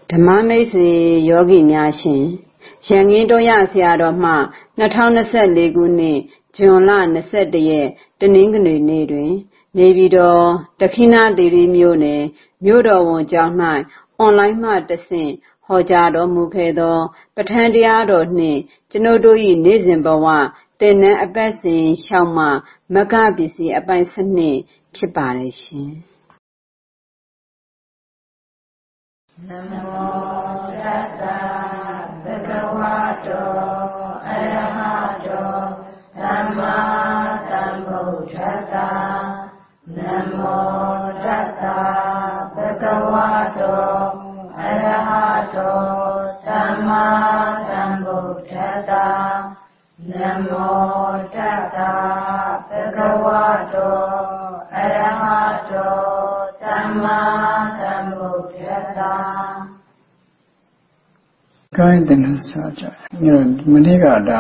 ဓမ္မမိတ်ဆွေယောဂီများရှင်ရန်ကင်းတော်ရဆရာတော်မှ2024ခုနှစ်ဇွန်လ21ရက်တနင်္ဂနွေနေ့တွင်နေပြည်တော်ဒက္ခိဏသီရိမြို့နယ်မြို့တော်ဝန်ကျောင်း၌အွန်လိုင်းမှတဆင့်ဟောကြားတော်မူခဲ့သောပဋ္ဌာန်းတရားတော်နှင့်ကျွန်ုပ်တို့၏နေ့စဉ်ဘဝသင်္นานအပတ်စဉ်လျှောက်မှမဂ္ဂပစ္စည်းအပိုင်း7ဖြစ်ပါတယ်ရှင်နမောတတ္တဗုဒ္ဓဝါတောအရဟတောသမ္မာသမ္ဗုဒ္ဓတ္တနမောတတ္တဗုဒ္ဓဝါတောအရဟတောသမ္မာသမ္ဗုဒ္ဓတ္တနမောတတ္တဗုဒ္ဓဝါတောအရဟတောသမ္မာသမ္ဗုဒ္ဓတ္တကိုင်းတဲ့စာကြ။မနေ့ကဒါ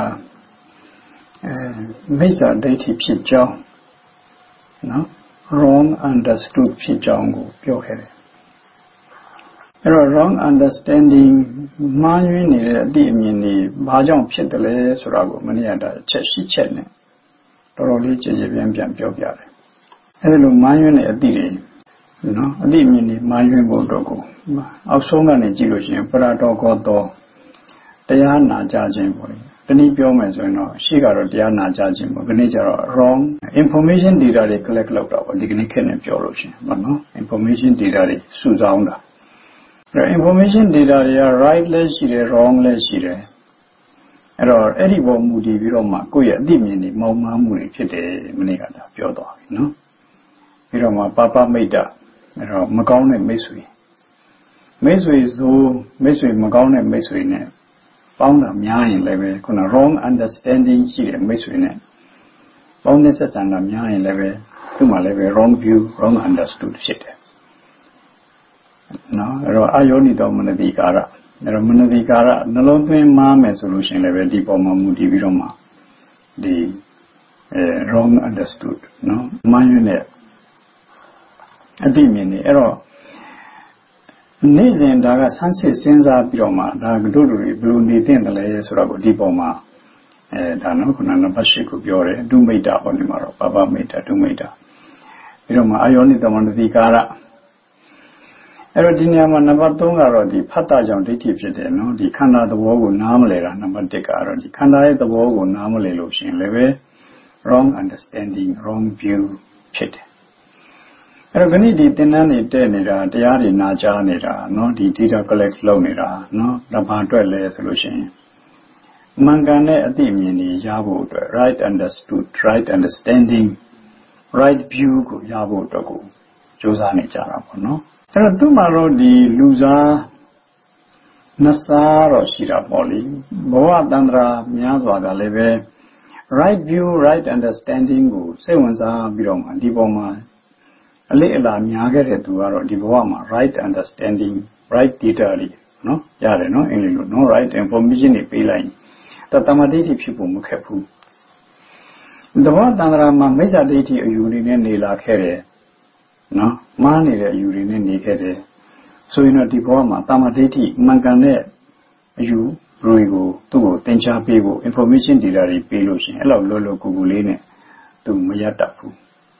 မိစ္ဆာဒိဋ္ဌိဖြစ်ကြောင်းနော် wrong understood ဖြစ်ကြောင်းကိုပြောခဲ့တယ်။အဲ့တော့ wrong understanding မှားယွင်းနေတဲ့အသည့်အမြင်တွေဘာကြောင့်ဖြစ်တယ်လဲဆိုတာကိုမနေ့ကဒါချက်ရှိချက်နဲ့တော်တော်လေးကြည်ကြည်ပြန့်ပြန့်ပြောပြတယ်။အဲ့ဒါလိုမှားယွင်းတဲ့အသည့်တွေနော်အသည့်အမြင်တွေမှားယွင်းဖို့တော့ကိုအောက်ဆုံးကနေကြည့်လို့ရှိရင်ပရတော်ကောတော်တရားနာကြခြင်းပေါ့လေတနည်းပြောမယ်ဆိုရင်တော့ရှေ့ကတော့တရားနာကြခြင်းပေါ့ဒီနေ့ကျတော့ wrong information data တွေ collect လုပ်တာပေါ့ဒီကနေ့ခေတ်နဲ့ပြောလို့ရှိရင်ပေါ့နော် information data တွေစုဆောင်းတာအဲ information data တွေက right လည်းရှိတယ် wrong လည်းရှိတယ်အဲ့တော့အဲ့ဒီပေါ်မူတည်ပြီးတော့မှကိုယ့်ရဲ့အသိဉာဏ်တွေမောက်မားမှုတွေဖြစ်တယ်မနေ့ကဒါပြောသွားပြီနော်ပြီးတော့မှပါပမိတ်တအဲ့တော့မကောင်းတဲ့မိတ်ဆွေဆိုမိတ်ဆွေမကောင်းတဲ့မိတ်ဆွေနဲ့ပေါင်းတာများရင်လည်းပဲခုန wrong understanding ရှိတဲ့မိတ်ဆွေနဲ့ပေါင်းတဲ့ဆက်ဆံတာများရင်လည်းပဲသူ့မှာလည်းပဲ wrong view wrong understood ဖြစ်တယ်နော်အဲ့တော့အာယောနိတော်မနတိကာရအဲ့တော့မနတိကာရနှလုံးသွင်းမှားမယ်ဆိုလို့ရှိရင်လည်းပဲဒီပေါ်မှာမူတည်ပြီးတော့မှဒီwrong understood နော်မှားယွင်းတဲ့အသိဉာဏ်တွေအဲ့တော့နေ့စဉ်ဒါကဆန်းစစ်စဉ်းစားပြီးတော့မှဒါတို့တွေဘယ်လိုနေသင့်တယ်လဲဆိုတော့ဒီပေါ်မှာဒါနော်ခုနနံပါတ်8ကိုပြောတယ်ဒုမိတ်တာဟောဒီမှာတော့ပပမိတ်တာဒုမိတ်တာပြီးတော့မှအာယောနိတမနတိကာရအဲ့တော့ဒီနေရာမှာနံပါတ်3ကတော့ဒီဖတ်တာကြောင့်ဒိဋ္ဌိဖြစ်တယ်နော်ဒီခန္ဓာသဘောကိုနားမလည်တာနံပါတ်1ကတော့ဒီခန္ဓာရဲ့သဘောကိုနားမလည်လို့ရှိရင်လည်းပဲ wrong understanding wrong view ဖြစ်တယ်အဲ့တော့ခဏဒီသင်္นานတွေတဲ့နေတာတရားတွေနာကြားနေတာเนาะဒီ data collect လုပ်နေတာเนาะဒါဘာအတွက်လဲဆိုလို့ရှိရင်မှန်ကန်တဲ့အသိအမြင်တွေရဖို့အတွက် right understood right understanding right view ကိုရဖို့အတွက်ကိုစူးစမ်းနေကြတာပေါ့เนาะအဲ့တော့သူ့မှာတော့ဒီလူစားနှစ်စားတော့ရှိတာပေါ့လေဘဝတန္တရာများစွာကလည်းပဲ right view right understanding ကိုစိတ်ဝင်စားပြီးတော့မှဒီပေါ်မှာအလေးအလာများခဲ့တဲ့သူကတော့ဒီဘဝမှာ right understanding right data တွေနော်ရတယ်နော်အင်္ဂလိပ်လိုနော် right information တွေပေးလိုက်တမဒိဋ္ဌိဖြစ်ဖို့မခက်ဘူးတဘောတန္တရာမှာမိစ္ဆာဒိဋ္ဌိအယူတွေနဲ့နေလာခဲ့တယ်နော်မှားနေတဲ့အယူတွေနဲ့နေခဲ့တယ်ဆိုရင်တော့ဒီဘဝမှာတမဒိဋ္ဌိမှန်ကန်တဲ့အယူတွေကိုသူ့ကိုသင်ကြားပေးဖို့ information data တွေပေးလို့ရှိရင်အဲ့လောက်လောလောကူကူလေးနဲ့သူမရတတ်ဘူး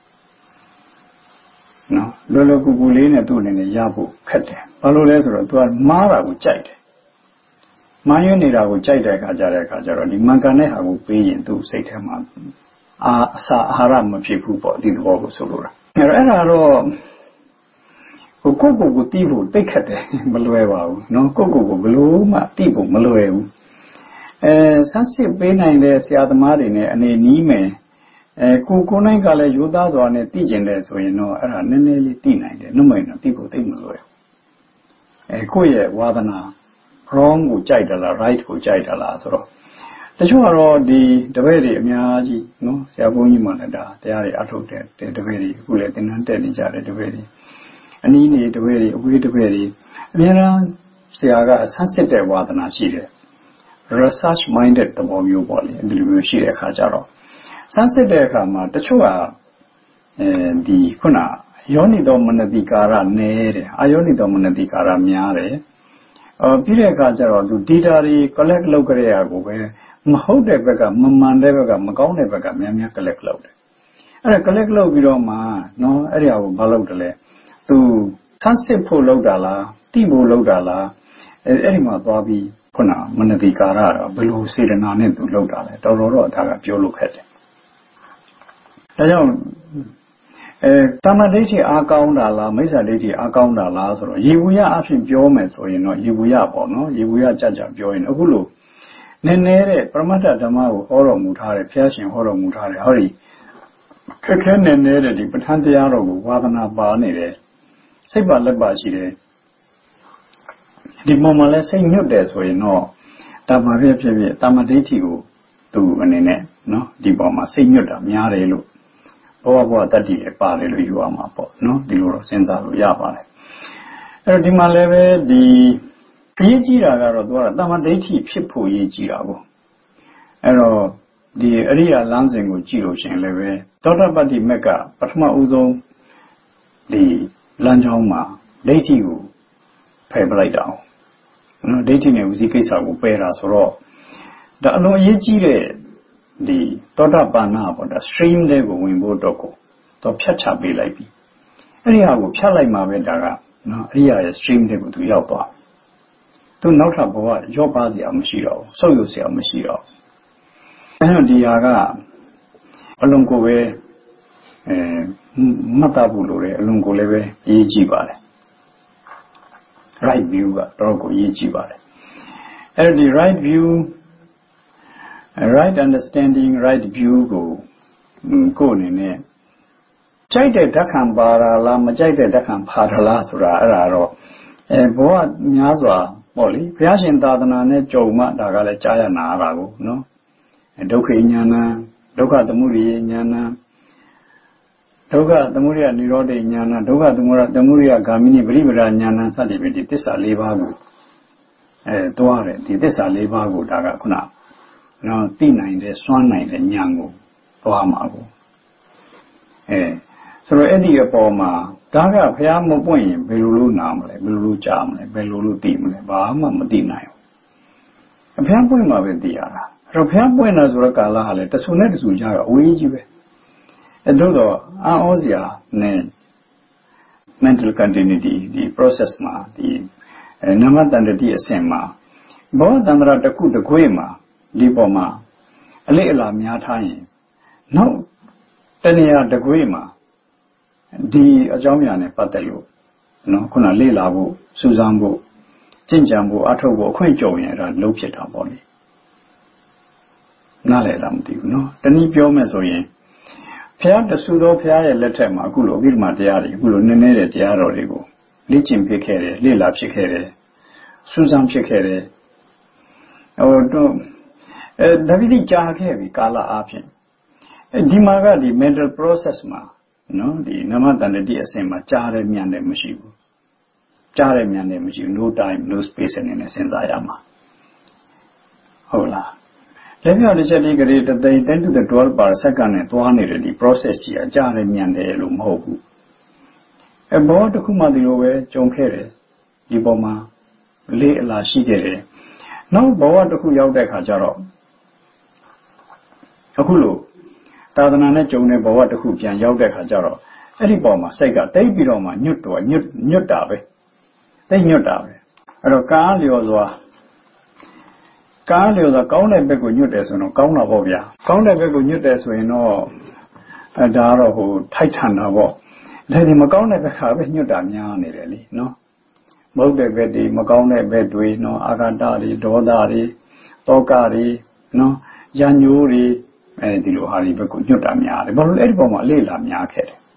နော်လောလောကူကူလေးနဲ့သူ့အနေနဲ့ရဖို့ခက်တယ်ဘာလို့လဲဆိုတော့သူကမှားတာကိုကြိုက်တယ်မှားယွင်းနေတာကိုကြိုက်တဲ့အခါကျတော့ဒီမှန်ကန်တဲ့ဟာကိုပေးရင်သူ့စိတ်ထဲမှာအစာအာဟာရမဖြစ်ဘူးပေါ့ဒီသဘောကိုဆိုလိုတာအဲ့ဒါတော့ကိုတီးဖို့တိတ်ခတ်တယ်မလွယ်ပါဘူးနော်ကိုဘလို့မှတီးဖို့မလွယ်ဘူးဆန်းစစ်ပေးနိုင်တဲ့ဆရာသမားတွေနဲ့အနေနီးမယ်ကိုနိုင်ကလည်းရိုးသားစွာနဲ့သိကျင်တယ်ဆိုရင်တော့အဲ့ဒါနည်းနည်းလေးသိနိုင်တယ်နှုတ်မိုင်တော့သိဖို့သိမလွယ်ဘူးကိုယ့်ရဲ့ဝါသနာ wrong ကိုကြိုက်တယ်လား right ကိုကြိုက်တယ်လားဆိုတော့တချို့ကတော့ဒီတပည့်တွေအများကြီးနော်ဆရာဘုန်းကြီးမှလည်းဒါတရားတွေအထုတ်တဲ့တပည့်တွေအခုလည်းသင်္นานတက်နေကြတယ်တပည့်တွေအနည်းနေတပည့်တွေအဝေးတပည့်တွေအများအားဆရာကဆန်းစစ်တဲ့ဝါသနာရှိတယ် research minded သဘောမျိုးပေါ့လေဒီလိုမျိုးရှိတဲ့အခါကျတော့ဆန်းစစ်တဲ့အခါမှာတချို့ကဒီခုနယောနိတော်မနတိကာရနည်းတယ်အာယောနိတော်မနတိကာရများတယ်ပြီးတဲ့အခါကျတော့သူ data တွေ collect လုပ်ကြရကိုပဲမဟုတ်တဲ့ဘက်ကမမှန်တဲ့ဘက်ကမကောင်းတဲ့ဘက်ကများများ collect လုပ်တယ်အဲ့ဒါ collect လုပ်ပြီးတော့မှနော်အဲ့ဒီဟာကိုမလုပ်တယ်လေသူဆန်းစစ်ဖို့လုပ်တာလားတိဖို့လုပ်တာလားအဲ့ဒီမှာသွားပြီးခုနမနတိကာရတော့ဘယ်လိုစေတနာနဲ့သူလုပ်တာလဲတော်တော်တော့ဒါကပြောလို့ခက်တယ်ဒါကြောင့်တမ္မာဒိဋ္ဌိအားကောင်းတာလားမိစ္ဆာဒိဋ္ဌိအားကောင်းတာလားဆိုတော့ယေဝယအဖြစ်ပြောမယ်ဆိုရင်တော့ယေဝယပေါ့နော်ယေဝယကြကြပြောရင်အခုလို့နည်းနည်းတဲ့ပရမတ္ထဓမ္မကိုဟောတော်မူထားတယ်ဘုရားရှင်ဟောတော်မူထားတယ်ဟောဒီခက်ခဲနည်းနည်းတဲ့ဒီပဋ္ဌာန်းတရားတော်ကိုဝါသနာပါနေတယ်စိတ်ပါလက်ပါရှိတယ်ဒီပုံမှာလဲစိတ်ညွတ်တယ်ဆိုရင်တော့တမ္မာဖြစ်တမ္မာဒိဋ္ဌိကိုသူအနေနဲ့နော်ဒီပုံမှာစိတ်ညွတ်တာများတယ်လို့ဘဝတတ္တိလည်းပါတယ်လို့ယူရမှာပေါ့နော်ဒီလိုတော့စဉ်းစားလို့ရပါတယ်အဲ့တော့ဒီမှာလည်းပဲဒီရေးကြည့်တာကတော့သူကတမ္မာဒိဋ္ဌိဖြစ်ဖို့ရေးကြည့်တာပေါ့အဲ့တော့ဒီအရိယာလမ်းစဉ်ကိုကြည့်လို့ရှိရင်လည်းပဲသောတာပတ္တိမက်ကပထမဦးဆုံးဒီလမ်းကြောင်းမှာဒိဋ္ဌိကိုဖယ်ပလိုက်တာနော်ဒိဋ္ဌိနဲ့ဝစီကိစ္စကိုပယ်တာဆိုတော့ဒါအလုံးအရေးကြီးတဲ့ဒီသောတာပန်နာပေါ့ဒါ stream လေးကိုဝင်ဖို့တော့ကိုတော့ဖြတ်ချပေးလိုက်ပြီအဲ့ဒီဟာကိုဖြတ်လိုက်မှပဲဒါကနော်အရိယာရဲ့ stream လေးကိုသူရောက်သွားသူနောက်ထပ်ဘဝရော့ပါစရာမရှိတော့ဘူးဆုပ်ယုပ်စရာမရှိတော့အဲ့တော့ဒီဟာကအလုံးကိုပဲမှတ်သားဖို့လိုတယ်အလုံးကိုလည်းပဲအရေးကြီးပါတယ် right view ကတော့ကိုအရေးကြီးပါတယ်အဲ့ဒီ right view right understanding right view ကိုအနေနဲ့ကြိုက်တဲ့ဓာတ်ခံပါတာလားမကြိုက်တဲ့ဓာတ်ခံပါတာလားဆိုတာအဲ့ဒါတော့ဘဝများစွာပေါ့လေဘုရားရှင်သာသနာနဲ့ကြုံမှဒါကလည်းကြားရနာတာကိုနော်ဒုက္ခဉာဏ်ဒုက္ခသမုဒယဉာဏ်ဒုက္ခသမုဒယនិရောဓဉာဏ်ဒုက္ခသမုဒယဂ ामिनी ပရိပဒဉာဏ်စသည်ဖြင့်ဒီသစ္စာ၄ပါးကိုတွားတယ်ဒီသစ္စာ၄ပါးကိုဒါကခုနနော်သိနိုင်တဲ့စွမ်းနိုင်တဲ့ဉာဏ်ကိုသွားမှာကိုဆိုတော့အဲ့ဒီအပေါ်မှာဒါကဘုရားမပွင့်ရင်ဘယ်လိုလုပ်နာမလဲဘယ်လိုလုပ်ကြားမလဲဘယ်လိုလုပ်သိမလဲဘာမှမသိနိုင်ဘူးဘုရားပွင့်မှာပဲသိရတာအဲ့တော့ဘုရားပွင့်တာဆိုတော့ကာလဟာလေတဆူနဲ့တဆူကြားတော့အဝေးကြီးပဲအဲ့တော့အာဩစရာနဲ့ mental continuity ဒီ process မှာဒီနမတန္တတိအဆင့်မှာဘောတန္တရာတစ်ခုတစ်ခွေမှာဒီပေါ်မှာအလေးအလာများထားရင်နောက်တဏှာတစ်ခွေမှာဒီအကြောင်းအရာနဲ့ပတ်သက်လို့နော်ခုနလေ့လာဖို့စူးစမ်းဖို့ကျင့်ကြံဖို့အထောက်ဖို့အခွင့်ကြုံရင်အဲ့ဒါလုံးဖြစ်တာပေါ့လေနားလည်လားမသိဘူးနော်တနည်းပြောမယ်ဆိုရင်ဘုရားတဆူတော်ဘုရားရဲ့လက်ထက်မှာအခုလိုအဘိဓမ္မာတရားတွေအခုလိုနည်းနည်းတဲ့တရားတော်တွေကိုလေ့ကျင့်ဖြစ်ခဲ့တယ်လေ့လာဖြစ်ခဲ့တယ်စူးစမ်းဖြစ်ခဲ့တယ်တော့ဒါပြီးကြားခဲ့ပြီကာလအားဖြင့်ဒီမှာကဒီ mental process မှာနော်ဒီနမတန္တတိအဆင့်မှာကြားတယ်မြန်တယ်မရှိဘူးကြားတယ်မြန်တယ်မရှိဘူး no time no space အနေနဲ့စဉ်းစားရမှာဟုတ်လားလက်ပြောတစ်ချက်ဒီကလေးတသိန်း10 to the 12 per second နဲ့သွားနေတဲ့ဒီ process ကြီးအကြားတယ်မြန်တယ်လို့မဟုတ်ဘူးဘောတစ်ခုမှဒီလိုပဲကြုံခဲ့တယ်ဒီပေါ်မှာလေးအလားရှိခဲ့တယ်နောက်ဘဝတစ်ခုရောက်တဲ့အခါကျတော့အခုလို့သာသနာနဲ့ကြုံတဲ့ဘဝတစ်ခုပြန်ရောက်တဲ့အခါကျတော့အဲ့ဒီပေါ်မှာစိတ်ကတိတ်ပြီးတော့မှညွတ်တာပဲတိတ်ညွတ်တာပဲအဲ့တော့ကားလျော်စွာကောင်းတဲ့ဘက်ကိုညွတ်တယ်ဆိုတော့ကောင်းတာပေါ့ဗျာကောင်းတဲ့ဘက်ကိုညွတ်တယ်ဆိုရင်တော့ဒါကတော့ဟိုထိုက်ထန်တာပေါ့ဒါဒီမကောင်းတဲ့ဘက်ကပဲညွတ်တာများနေတယ်လीနော်မဟုတ်တဲ့ဘက်တွေမကောင်းတဲ့ဘက်တွေနော်အာဃာတတွေဒေါသတွေတောကတွေနော်ရံညိုးတွေဒီလိုဟာတွေဘက်ကိုညွတ်တာများတယ်ဘာလို့လဲအဲ့ဒီပုံမှာအလေးလာများခဲ့တယ်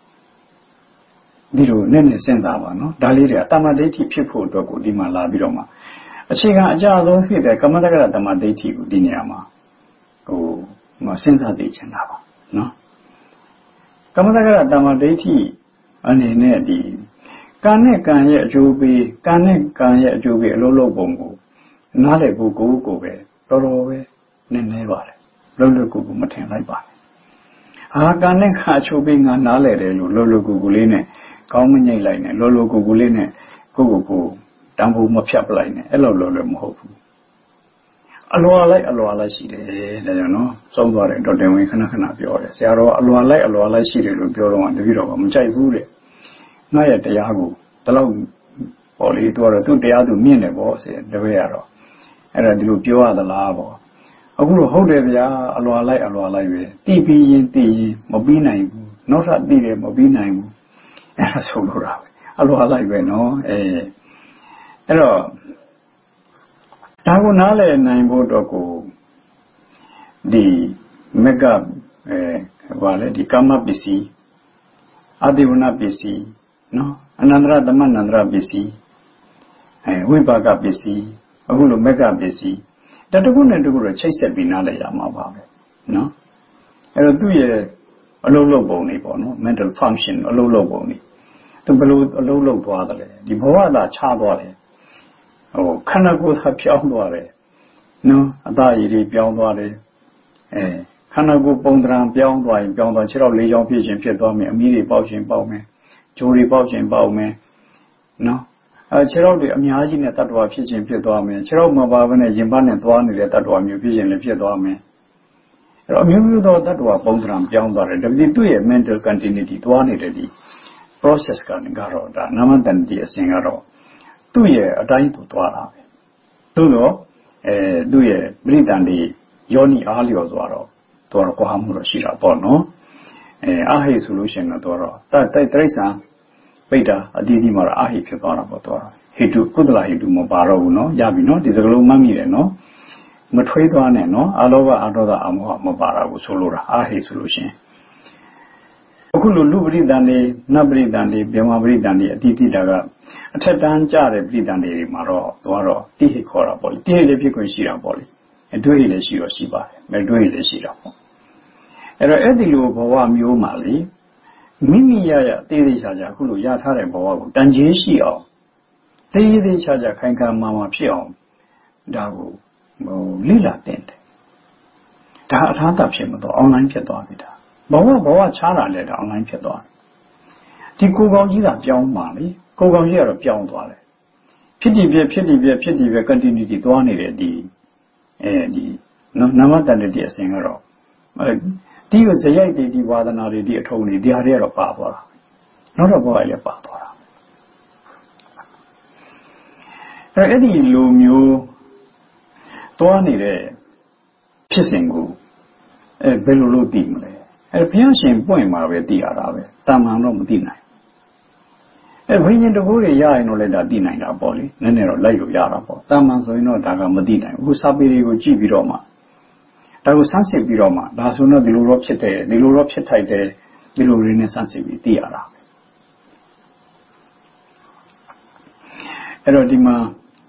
ဒီလိုနည်းနည်းစဉ်းစားပါနော်ဒါလေးတွေကတမ္မာဒိဋ္ဌိဖြစ်ဖို့အတွက်ကိုဒီမှာလာပြီးတော့မှအခြေခံအကြဆုံးဖြစ်တဲ့ကမ္မတက္ကရတမ္မာဒိဋ္ဌိကိုဒီနေရာမှာစဉ်းစားသိချင်တာပါနော်ကမ္မတက္ကရတမ္မာဒိဋ္ဌိအနေနဲ့ဒီကံနဲ့ကံရဲ့အကျိုးပေးကံနဲ့ကံရဲ့အကျိုးပေးအလုံးလုံးပုံကိုနားလည်ဖို့ကိုပဲတော်တော်ပဲနည်းနည်းပါတယ်လုံးလုံးကိုမထင်လိုက်ပါနဲ့ကံနဲ့ခါအကျိုးပေးငါနားလည်တယ်လို့လုံးလုံးကိုလေးနဲ့ကောင်းမညိတ်လိုက်နဲ့လုံးလုံးကိုလေးနဲ့ကိုတန်ဖိုးမဖြတ်ပလိုက်နဲ့အဲ့လိုလည်းမဟုတ်ဘူးအလွာလိုက်ရှိတယ်ဒါကြောင့်နော်သုံးသွားတယ်ဒေါက်တာဝင်းခဏပြောတယ်ဆရာတော်အလွာလိုက်ရှိတယ်လို့ပြောတော့တပည့်တော်ကမကြိုက်ဘူးတဲ့ငါရဲ့တရားကိုတလောက်ပေါ်လေသူကတော့သူ့တရားသူမြင့်တယ်ပေါ့ဆရာတပည့်ရတော့အဲ့ဒါဒီလိုပြောရသလားပေါ့အခုတော့ဟုတ်တယ်ဗျာအလွာလိုက်ပဲတိပြီးရင်မပြီးနိုင်ဘူးနောက်ထပ်တိတယ်မပြီးနိုင်ဘူးအဲ့ဒါဆိုလို့တာပဲအလွာလိုက်ပဲနော်အဲ့တော့ဒါကိုနားလည်နိုင်ဖို့တော့ကိုဒီမကဘာလဲဒီကာမပစ္စည်းအာဒီဝနာပစ္စည်းနော်အနန္တရသမနန္တရပစ္စည်းဝိပါကပစ္စည်းအခုလိုမကပစ္စည်းတခုနဲ့တခုတော့ချိတ်ဆက်ပြီးနားလည်ရမှာပါပဲနော်အဲ့တော့သူ့ရဲ့အလုံးလုံးပုံတွေပေါ့နော် mental function အလုံးလုံးပုံတွေသူဘယ်လိုအလုံးလုံးသွားတယ်လဲဒီဘဝသာချသွားတယ်ခန္ဓာကိုယ်သာပြောင်းသွားတယ်နော်အသားရည်တွေပြောင်းသွားတယ်ခန္ဓာကိုယ်ပုံသဏ္ဍာန်ပြောင်းသွားရင်ပြောင်းသွားခြေထောက်လေးချောင်းဖြစ်ခြင်းဖြစ်သွားမယ်အမီးတွေပေါက်ခြင်းပေါက်မယ်ဂျိုးတွေပေါက်ခြင်းပေါက်မယ်နော်ခြေထောက်တွေအများကြီးနဲ့တ attva ဖြစ်ခြင်းဖြစ်သွားမယ်ခြေထောက်မပါဘဲနဲ့ရင်ပတ်နဲ့သွားနေတဲ့တ attva မျိုးဖြစ်ခြင်းလည်းဖြစ်သွားမယ်အဲ့တော့အမျိုးမျိုးသောတ attva ပုံသဏ္ဍာန်ပြောင်းသွားတယ်ဒါပေမဲ့သူ့ရဲ့ mental continuity သွားနေတဲ့ဒီ process ကတော့ဒါနာမတန်တီအစဉ်ကတော့သူ့ရဲ့အတိုင်းသူသွားတာပဲသို့တော့သူ့ရဲ့ပရိသန်တွေယောနိအားလျော်ဆိုတော့သူကတော့ကွာမှုတော့ရှိတာပေါ့နော်အာဟိဆိုလို့ရှိရင်တော့တိရစ္ဆာန်ပိဋ္ဌာအတိအသီးမှာတော့အာဟိဖြစ်သွားတာပေါ့တော့ဟိတုကုသလဟိတုမပါတော့ဘူးနော်ရပြီနော်ဒီစကလုံးမှတ်မိတယ်နော်မထွေးသွားနဲ့နော်အလောဘအဒေါသအမောဟမပါတာဘူးဆိုလိုတာအာဟိဆိုလို့ရှိရင်အခုလိုလူပရိသန်တွေနတ်ပရိသန်တွေဗြဟ္မာပရိသန်တွေအတိအသီးတာကအထက်တန်းကြတဲ့ပရိသန်တွေမှာတော့သူကတော့တိဟိခေါ်တာပေါ့လေတိဟိလည်းဖြစ်ခွင့်ရှိတာပေါ့လေအတွေ့အလည်းရှိတော့ရှိပါတယ်မတွေ့လည်းရှိတာပေါ့အဲ့တော့အဲ့ဒီလိုဘဝမျိုးမှာလေမိမိရသေးသေးချာချာအခုလိုရထားတဲ့ဘဝကိုတန်ကြေးရှိအောင်သေးသေးချာချာခိုင်ခံမာဖြစ်အောင်ဒါကိုလိလာတင်တယ်ဒါအထာတဖြစ်မတော့ online ဖြစ်သွားပြီဒါဘဝချားတာလည်းဒါ online ဖြစ်သွားတယ်ဒီကိုယ်ကောင်ကြီးကပြောင်းပါလေကိုယ်ကောင်ကြီးကတော့ပြောင်းသွားတယ်ဖြစ်တည်ပြ continuity သွားနေတဲ့ဒီနာမတန်တဲ့အစဉ်ကတော့ဒီကိုဇယိုက်တွေဒီဝါဒနာတွေဒီအထုံးတွေဒီဟာတွေကတော့ပါသွားတာနောက်တော့ဘဝလည်းပါသွားတာအဲ့ဒီလိုမျိုးသွားနေတဲ့ဖြစ်စဉ်ကိုဘယ်လိုလုပ်သိမလဲဘုရားရှင်ပွင့်မှာပဲသိရတာပဲတာမန်တော့မသိနိုင်ဝိညာဉ်တကူတွေရရင်တော့လည်းဒါသိနိုင်တာပေါ့လေနည်းနည်းတော့လိုက်လို့ရတာပေါ့တာမန်ဆိုရင်တော့ဒါကမသိနိုင်ဘူးစာပေတွေကိုကြည့်ပြီးတော့မှဒါကိုစမ်းစစ်ပြီးတော့မှဒါဆိုတော့ဒီလိုတော့ဖြစ်တယ်ဒီလိုတော့ဖြစ်ထိုက်တယ်ဒီလိုရင်းနဲ့စမ်းစစ်ပြီးသိရတာအဲ့တော့ဒီမှာ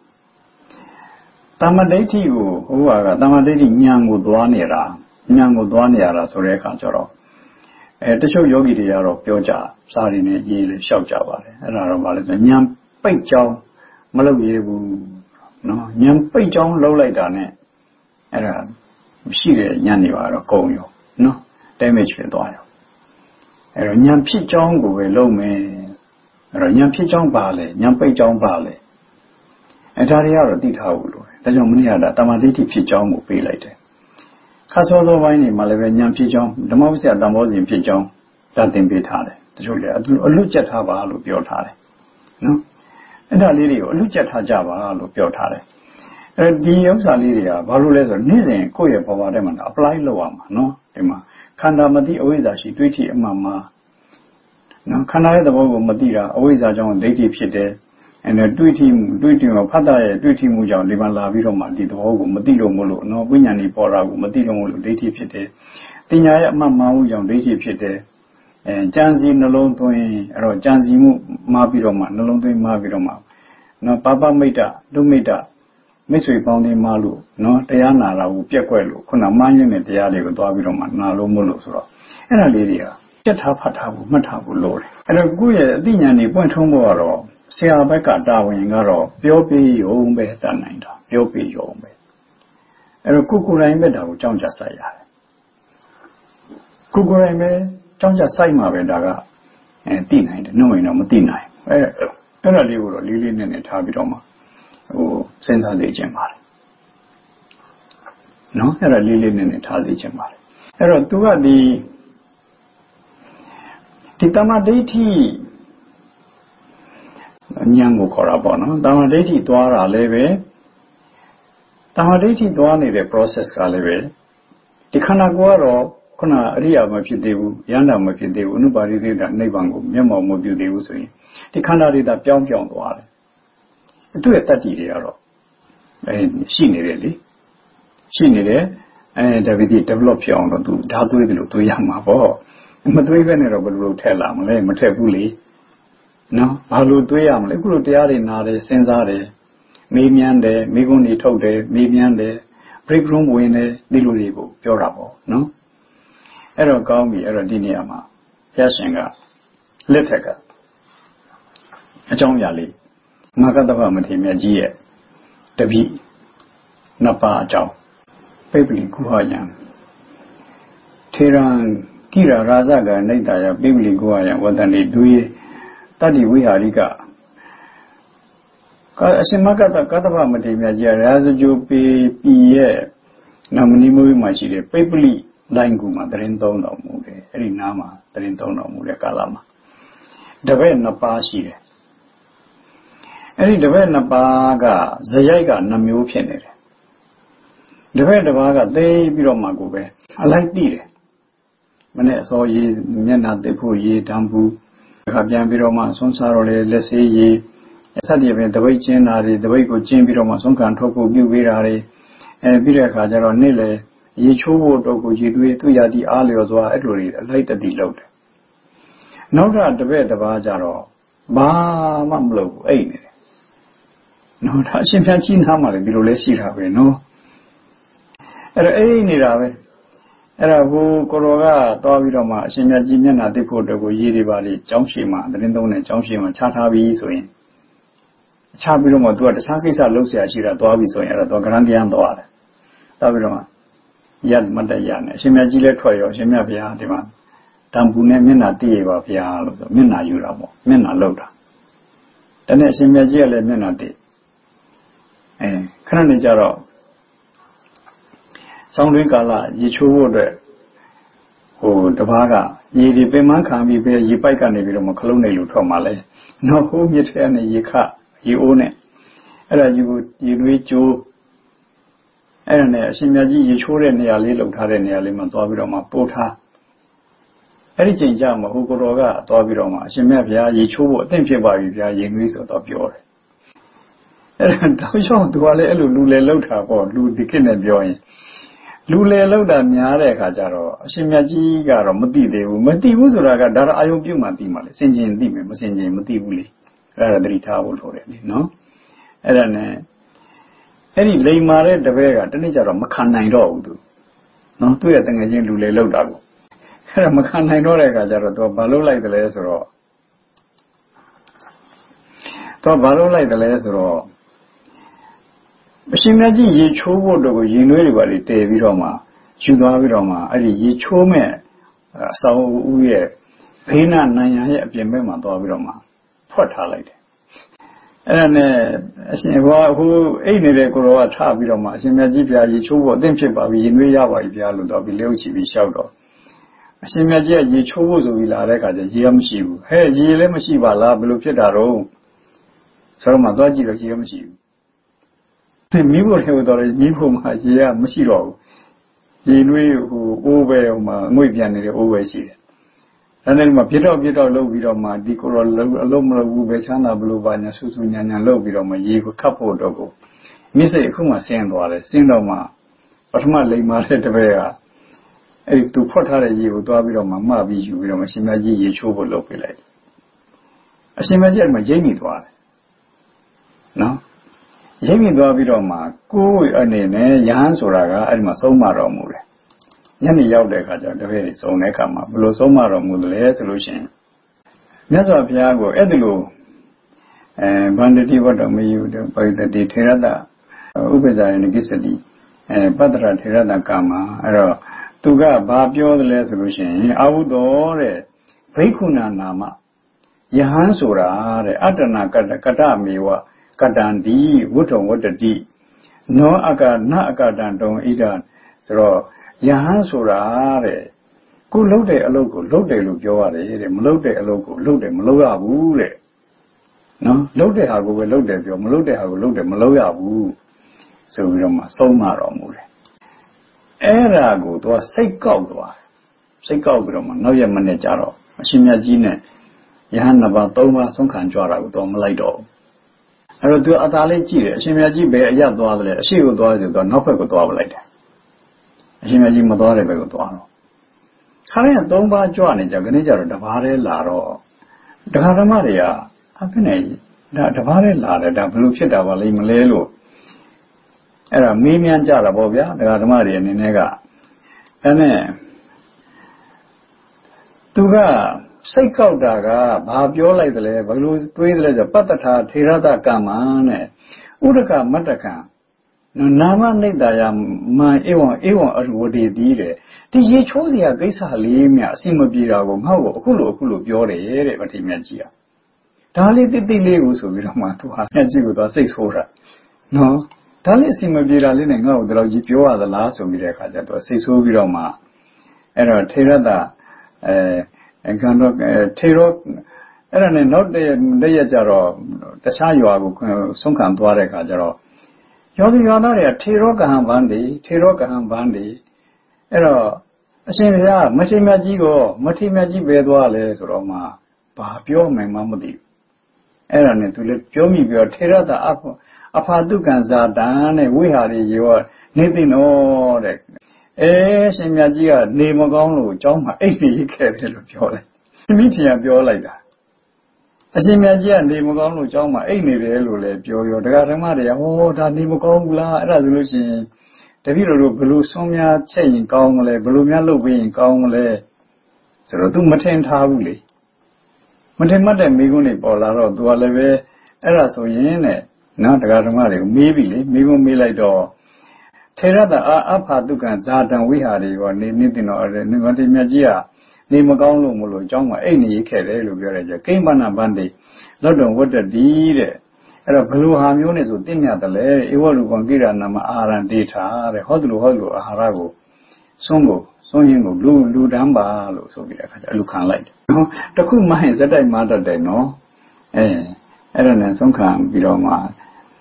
တမ္မဒိဋ္ဌိကိုဟိုကတမ္မဒိဋ္ဌိဉာဏ်ကိုသွားနေရတာဆိုတဲ့အခါကျတော့တချို့ယောဂီတွေကတော့ပြောကြစာရင်းနဲ့ရေးလေလျှောက်ကြပါတယ်အဲ့ဒါတော့ဗာလဲဆိုဉာဏ်ပိတ်ကြောင်းမလုပ်ရဘူးနော်ဉာဏ်ပိတ်ကြောင်းလုပ်လိုက်တာနဲ့အဲ့ဒါရှိတဲ့ဉာဏ်တွေကတော့ကုန်ရောနော် damage ဖြစ်သွားရောအဲ့တော့ဉာဏ်ဖြစ်ကြောင်းကိုပဲလုပ်မယ်အဲ့တော့ဉာဏ်ဖြစ်ကြောင်းပါလေဉာဏ်ပိတ်ကြောင်းပါလေအဲ့ဒါတွေကတော့သိထားဖို့လိုတယ်ဒါကြောင့်မနေ့ကတမ္မာဒိဋ္ဌိဖြစ်ကြောင်းကိုပေးလိုက်တယ်ခါစောသောပိုင်းနေမှာလည်းပဲဉာဏ်ဖြစ်ကြောင်းဓမ္မဝိဇ္ဇာတံဘောဇဉ်ဖြစ်ကြောင်းတတ်သင်ပေးထားတယ်တချို့လည်းအလွတ်ကျက်ထားပါလို့ပြောထားတယ်နော်အဲ့ဒါလေးတွေကိုအလွတ်ကျက်ထားကြပါလို့ပြောထားတယ်ဒီဥစ္စာလေးတွေကဘာလို့လဲဆိုတော့နေ့စဉ်ကိုယ့်ရဲ့ဘဝထဲမှာ apply လုပ်ရမှာနော်ဒီမှာခန္ဓာမသိအဝိဇ္ဇာရှိတွေးထိအမှန်မှာနော်ခန္ဓာရဲ့သဘောကိုမသိတာအဝိဇ္ဇာကြောင့်ဒိဋ္ဌိဖြစ်တယ်အဲ့တွေးထိမှာဖတ်တာရဲ့တွေးထိမှုကြောင့်ဒီမှာလာပြီးတော့မှဒီသဘောကိုမသိလို့မလို့နော်ဝိညာဉ်ကြီးပေါ်တာကိုမသိလို့မလို့ဒိဋ္ဌိဖြစ်တယ်တင်ညာရဲ့အမှန်မှန်မှုကြောင့်ဒိဋ္ဌိဖြစ်တယ်ကြံစည်နှလုံးသွင်းအဲ့တော့ကြံစည်မှုမှားပြီးတော့မှနှလုံးသွင်းမှားပြီးတော့မှနော်ပပမိတ်တဒုမိတ်တမိတ်ဆွေပေါင်းတင်မှားလို့နော်တရားနာတာကိုပြက်ကွက်လို့ခုနမှန်းရင်းတဲ့တရားတွေကိုသွားပြီးတော့မှနာလို့မလို့ဆိုတော့အဲ့ဒါလေးတွေကပြတ်ထားဖတ်ထားဖို့မှတ်ထားဖို့လိုတယ်အဲ့တော့ကိုယ့်ရဲ့အသိဉာဏ်တွေပွင့်ထုံးဖို့ကတော့ဆရာဘက်ကတာဝန်ကတော့ပြောပြီးရုံပဲတတ်နိုင်တာပြောပြီးရုံပဲအဲ့တော့ကိုယ်တိုင်ပဲဒါကိုကြောင်းကြဆိုင်ရတယ်ကိုယ်တိုင်ပဲကြောင်းကြဆိုင်မှာပဲဒါကသိနိုင်တယ်နှုတ်ရင်တော့မသိနိုင်အဲ့ဒါလေးကိုတော့လေးလေးနက်နက်ထားပြီးတော့မှစဉ်းစားသိခြင်းပါတယ်နော်အဲ့ဒါလေးလေးနဲ့ထားသိခြင်းပါတယ်အဲ့တော့သူကဒီတမ္မာဒိဋ္ဌိဉာဏ်ကိုခေါ်တာပေါ့နော်တမ္မာဒိဋ္ဌိသွားတာလည်းပဲတမ္မာဒိဋ္ဌိသွားနေတဲ့ process ကလည်းပဲဒီခန္ဓာကိုယ်ကတော့ခုနအရိယာမဖြစ်သေးဘူးယန္တာမဖြစ်သေးဘူးအနုပါရိသေတာနိဗ္ဗာန်ကိုမျက်မှောက်မပြုသေးဘူးဆိုရင်ဒီခန္ဓာတွေဒါပြောင်းသွားတယ်သူ့ရဲ့တတ္တိတွေကတော့ရှိနေတယ်လေရှိနေတယ်ဒါပေမဲ့ develop ဖြစ်အောင်တော့သူဓာတ်သွေးတယ်လို့တွေးရမှာပေါ့မသွေးပဲနဲ့တော့ဘယ်လိုထက်လာမလဲမထက်ဘူးလေနော်ဘာလို့တွေးရမလဲအခုလိုတရားတွေနားတယ်စဉ်းစားတယ်မေးမြန်းတယ်မိကုန်းတွေထုတ်တယ်မေးမြန်းတယ် break room ဝင်တယ်ဒီလိုတွေကိုပြောတာပေါ့နော်အဲ့တော့ကောင်းပြီအဲ့တော့ဒီနေရာမှာဘုရားရှင်ကလက်ထက်ကအကြောင်းအရာလေးမဂ္ဂတဗမထေရမြတ်ကြီးရဲ့တပည့်နှစ်ပါးအကြောင်းပိပ္ပလိကုဟယံထေရံကိရရာဇကနိတ္တယပိပ္ပလိကုဟယံဝတ္တန္တိဒုယေတတ္တိဝိဟာရိကအရှင်မဂ္ဂတကတ္တဗမထေရမြတ်ကြီးရာဇဂိုပေပြည်ရဲ့နမဏိမွေးမှာရှိတဲ့ပိပ္ပလိလိုင်းကူမှာတရင်သုံးတော်မူတယ်အဲ့ဒီနားမှာတရင်သုံးတော်မူတဲ့ကာလမှာတပည့်နှစ်ပါးရှိတယ်အဲ့ဒီတပည့်နှစ်ပါးကဇယိုက်ကနှမျိုးဖြစ်နေတယ်တပည့်တစ်ပါးကသိပြီးတော့မှကိုပဲအလိုက်တိတယ်မနဲ့အစောရေးမျက်နှာတစ်ဖို့ရေးတံဘူးအခါပြန်ပြီးတော့မှဆွမ်းစားတော့လေလက်ဆေးရေးစသဖြင့်တပိတ်ချင်းတာတွေတပိတ်ကိုကျင်းပြီးတော့မှဆုံးခံထုတ်ဖို့ပြုပေးတာတွေပြီးတဲ့အခါကျတော့နေ့လေရေချိုးဖို့တော့ကိုရေတွေးသူ့ရသည်အားလျော်စွာအဲ့လိုတွေအလိုက်တတိလုပ်တယ်နောက်တော့တပည့်တစ်ပါးကျတော့ဘာမှမလုပ်ဘူးအိတ်နေတယ်နော်ဒါအရှင်ဖျားကြီးနားမှာလေဒီလိုလဲရှိတာပဲနော်အဲ့တော့အိတ်နေတာပဲအဲ့ဒါဟိုကိုရောကသွားပြီးတော့မှအရှင်မြတ်ကြီးမျက်နှာသိဖို့တော့ကိုရေးတွေပါလေကျောင်းရှိမှာသတင်းသုံးတဲ့ကျောင်းရှိမှာခြားထားပြီးဆိုရင်ခြားပြီးတော့မှသူကတခြားကိစ္စလုပ်เสียရှိတာသွားပြီးဆိုရင်အဲ့ဒါတော့ကရန်တရားသွားတယ်သွားပြီးတော့မှရတ်မတရနဲ့အရှင်မြတ်ကြီးလည်းထွက်ရောအရှင်မြတ်ဘုရားဒီမှာတံပူနဲ့မျက်နှာတည်ရပါဘုရားလို့ဆိုမျက်နှာယူတာပေါ့မျက်နှာလောက်တာတနေ့အရှင်မြတ်ကြီးကလည်းမျက်နှာတည်ခဏနေကြတော့ဆောင်းတွင်းကာလရေချိုးဖို့အတွက်ဟိုတပားကရေဒီပင်မခံပြီးပဲရေပိုက်ကနေပြီးတော့မခလုံးနေလို့ထွက်มาလဲနောက်ဟိုးမြစ်ထဲကနေရေခရေအိုးနဲ့အဲ့ဒါယူရေနွေးကျိုးအဲ့ဒါနဲ့အရှင်မြတ်ကြီးရေချိုးတဲ့နေရာလေးလှုပ်ထားတဲ့နေရာလေးမှာသွားပြီးတော့မှပို့ထားအဲ့ဒီချိန်ကျမှဟိုကိုတော်ကသွားပြီးတော့မှအရှင်မြတ်ဗျာရေချိုးဖို့အသင့်ဖြစ်ပါပြီဗျာရေနွေးဆိုတော့ပြောတယ်အဲ့ဒါတောက်လျှောက်သူကလည်းအဲ့လိုလူလေလှုပ်တာပေါ့လူဒီခေတ်နဲ့ပြောရင်လူလေလောက်တာများတဲ့အခါကျတော့အရှင်မြတ်ကြီးကတော့မသိသေးဘူးမသိဘူးဆိုတာကဒါတော့အာယုံပြုတ်မှသိမှလေစင်ကျင်သိမယ်မစင်ကျင်မသိဘူးလေအဲ့ဒါသတိထားဖို့လိုတယ်လေနော်အဲ့ဒါနဲ့အဲ့ဒီလိမ်မာတဲ့တပည့်ကတနေ့ကျတော့မခံနိုင်တော့ဘူးသူနော်သူ့ရဲ့တငယ်ချင်းလူလေလောက်တာကိုအဲ့ဒါမခံနိုင်တော့တဲ့အခါကျတော့သူကဘာလုပ်လိုက်တယ်လဲဆိုတော့အရှင်မြတ်ကြီးရေချိုးဖို့တော့ကိုရင်နွေးတွေပါလေတည်ပြီးတော့မှယူသွားပြီးတော့မှအဲ့ဒီရေချိုးမဲ့အဆောင်ဦးရဲ့ဘေးနာနိုင်ရန်ရဲ့အပြင်ဘက်မှာသွားပြီးတော့မှဖွက်ထားလိုက်တယ်အဲ့ဒါနဲ့အရှင်ဟိုအိတ်နေတဲ့ကိုရောကထပြီးတော့မှအရှင်မြတ်ကြီးပြာရေချိုးဖို့အသင့်ဖြစ်ပါပြီရင်နွေးရပါပြီဗျာလို့တော့ပြီးလျှောက်ချပြီးလျှောက်တော့အရှင်မြတ်ကြီးကရေချိုးဖို့ဆိုပြီးလာတဲ့အခါကျရေမရှိဘူးဟဲ့ရေလည်းမရှိပါလားဘယ်လိုဖြစ်တာတော့ဆိုတော့မှသွားကြည့်တော့ရေမရှိဘူးမိဖို့ထဲတော့မိဖို့မှာရေကမရှိတော့ဘူးရေနွေးဟိုအိုးပဲဟိုမှာငွေ့ပြန်နေတဲ့အိုးပဲရှိတယ်ဒါနဲ့မှပြတော့လုပ်ပြီးတော့မှဒီကိုရောအလုံးမလုပ်ဘူးပဲချမ်းသာဘလို့ပါညာဆူဆူညာညာလုပ်ပြီးတော့မှရေကိုခတ်ဖို့တော့ကိုမြစ်စိတ်အခုမှဆင်းသွားတယ်ဆင်းတော့မှပထမလိမ်မာတဲ့တပည့်ကအဲ့ဒီသူဖွက်ထားတဲ့ရေကိုသွားပြီးတော့မှမှပြီးယူပြီးတော့မှရှင်မကြီးရေချိုးဖို့လုပ်ပေးလိုက်အရှင်မကြီးကမှရိပ်မိသွားတယ်နော်ရိပ်မိသွားပြီးတော့မှကိုယ်အနေနဲ့ယဟန်ဆိုတာကအဲ့ဒီမှာဆုံးမတော်မူတယ်ညနေရောက်တဲ့အခါကျတော့တပည့်တွေစုံတဲ့အခါမှာဘယ်လိုဆုံးမတော်မူသလဲဆိုလို့ရှိရင်မြတ်စွာဘုရားကိုအဲ့ဒီလိုဗန္ဒတိဝတ္တမယုတပရိတတိထေရတဥပ္ပဇာယနိကိစ္စတိပတ္တရထေရတကာမအဲ့တော့သူကဘာပြောသလဲဆိုလို့ရှိရင်အာဟုတော်တဲ့ဘိက္ခုနာနာမယဟန်ဆိုတာတဲ့အတ္တနာကတ္တမေဝက Kadandi, Wuton Watati, no Aka, na Akadan don Idan, so Yahan Surare, good load a logo, load a look, load a logo, load a Maloya Woo. No, load the Hago, load the Maloda Hago, load the Maloya Woo. So we don't so maromure. Era go to a sick out. Sick out, no Yamanejaro, Shimia Gine, Yahanaba Toma, some Kanjara, Tom Lido. I will do Atali G, Shimia G. Bear Yadwale, she will do it, not go to like that. Shimia G. Madore Begotuano. Hurry, don't buy Johnny Jaganija, the Vare Laro. The Haramaria, happy that the Vare Lara, the blue shit of a Limalelo. Era Mimian Jarabovia, the Haramaria Ninega. And Tuga, Shake out Daga, Babiola, the level, Twiddle, the Patata, Tirada Kamane, Udaka Mataka. No Nama Nidaya, my Ewan, what they did. Did you choose the Agisa Limia, Simabira, how Hulu, Biore, but Imagia? Tali did the Levus of Viramatu, and she would have 6 horror. No, Tali Simabira Lining out the Logipio, the last of Miraka, that was 6 Viroma. Era Tirada. And kind of Tiro, and not the Jaro, the Sayo, Sunkan Tuare Kajaro. Yodionaria, Tirokaham Bandi, Ero, Asimia, Matimagigo, Matimaji Bedwales, Roma, Papio, my Mamudi. Eran to let Jomi be a Tirada Apadukan Zadan, we had your Nipping or Shimiagia, Nemogonlu, John, 80 capital of Piola. Meeting a Piola. Shimiagia, Nemogonlu, John, 80 Lule, Pio, the Garamaria, oh, that Nemogongula, resolution. The Viro Blue Somia, Chain, Gongle, Blumia Lubin, Gongle. So do Matin Tavuli. Matin Matin Miguni Polaro, do a leve, Eraso Yene, not the Garamari, maybe, Migo Terada Apadukan Zadan Wihari or Nidino or Nimati Magia, Nimagonu Mulu, John, any Kere, Kimbana Bandi, Lodon, what the deed. Era Blue Hamunis with Dinia the Lay, Ewalu Gongira Nama Aran Data, the Hodlu Harago, Songo, Songo, Blue Damba, so we look light. The cool minds that I mother they know. Eran some kind Biroma.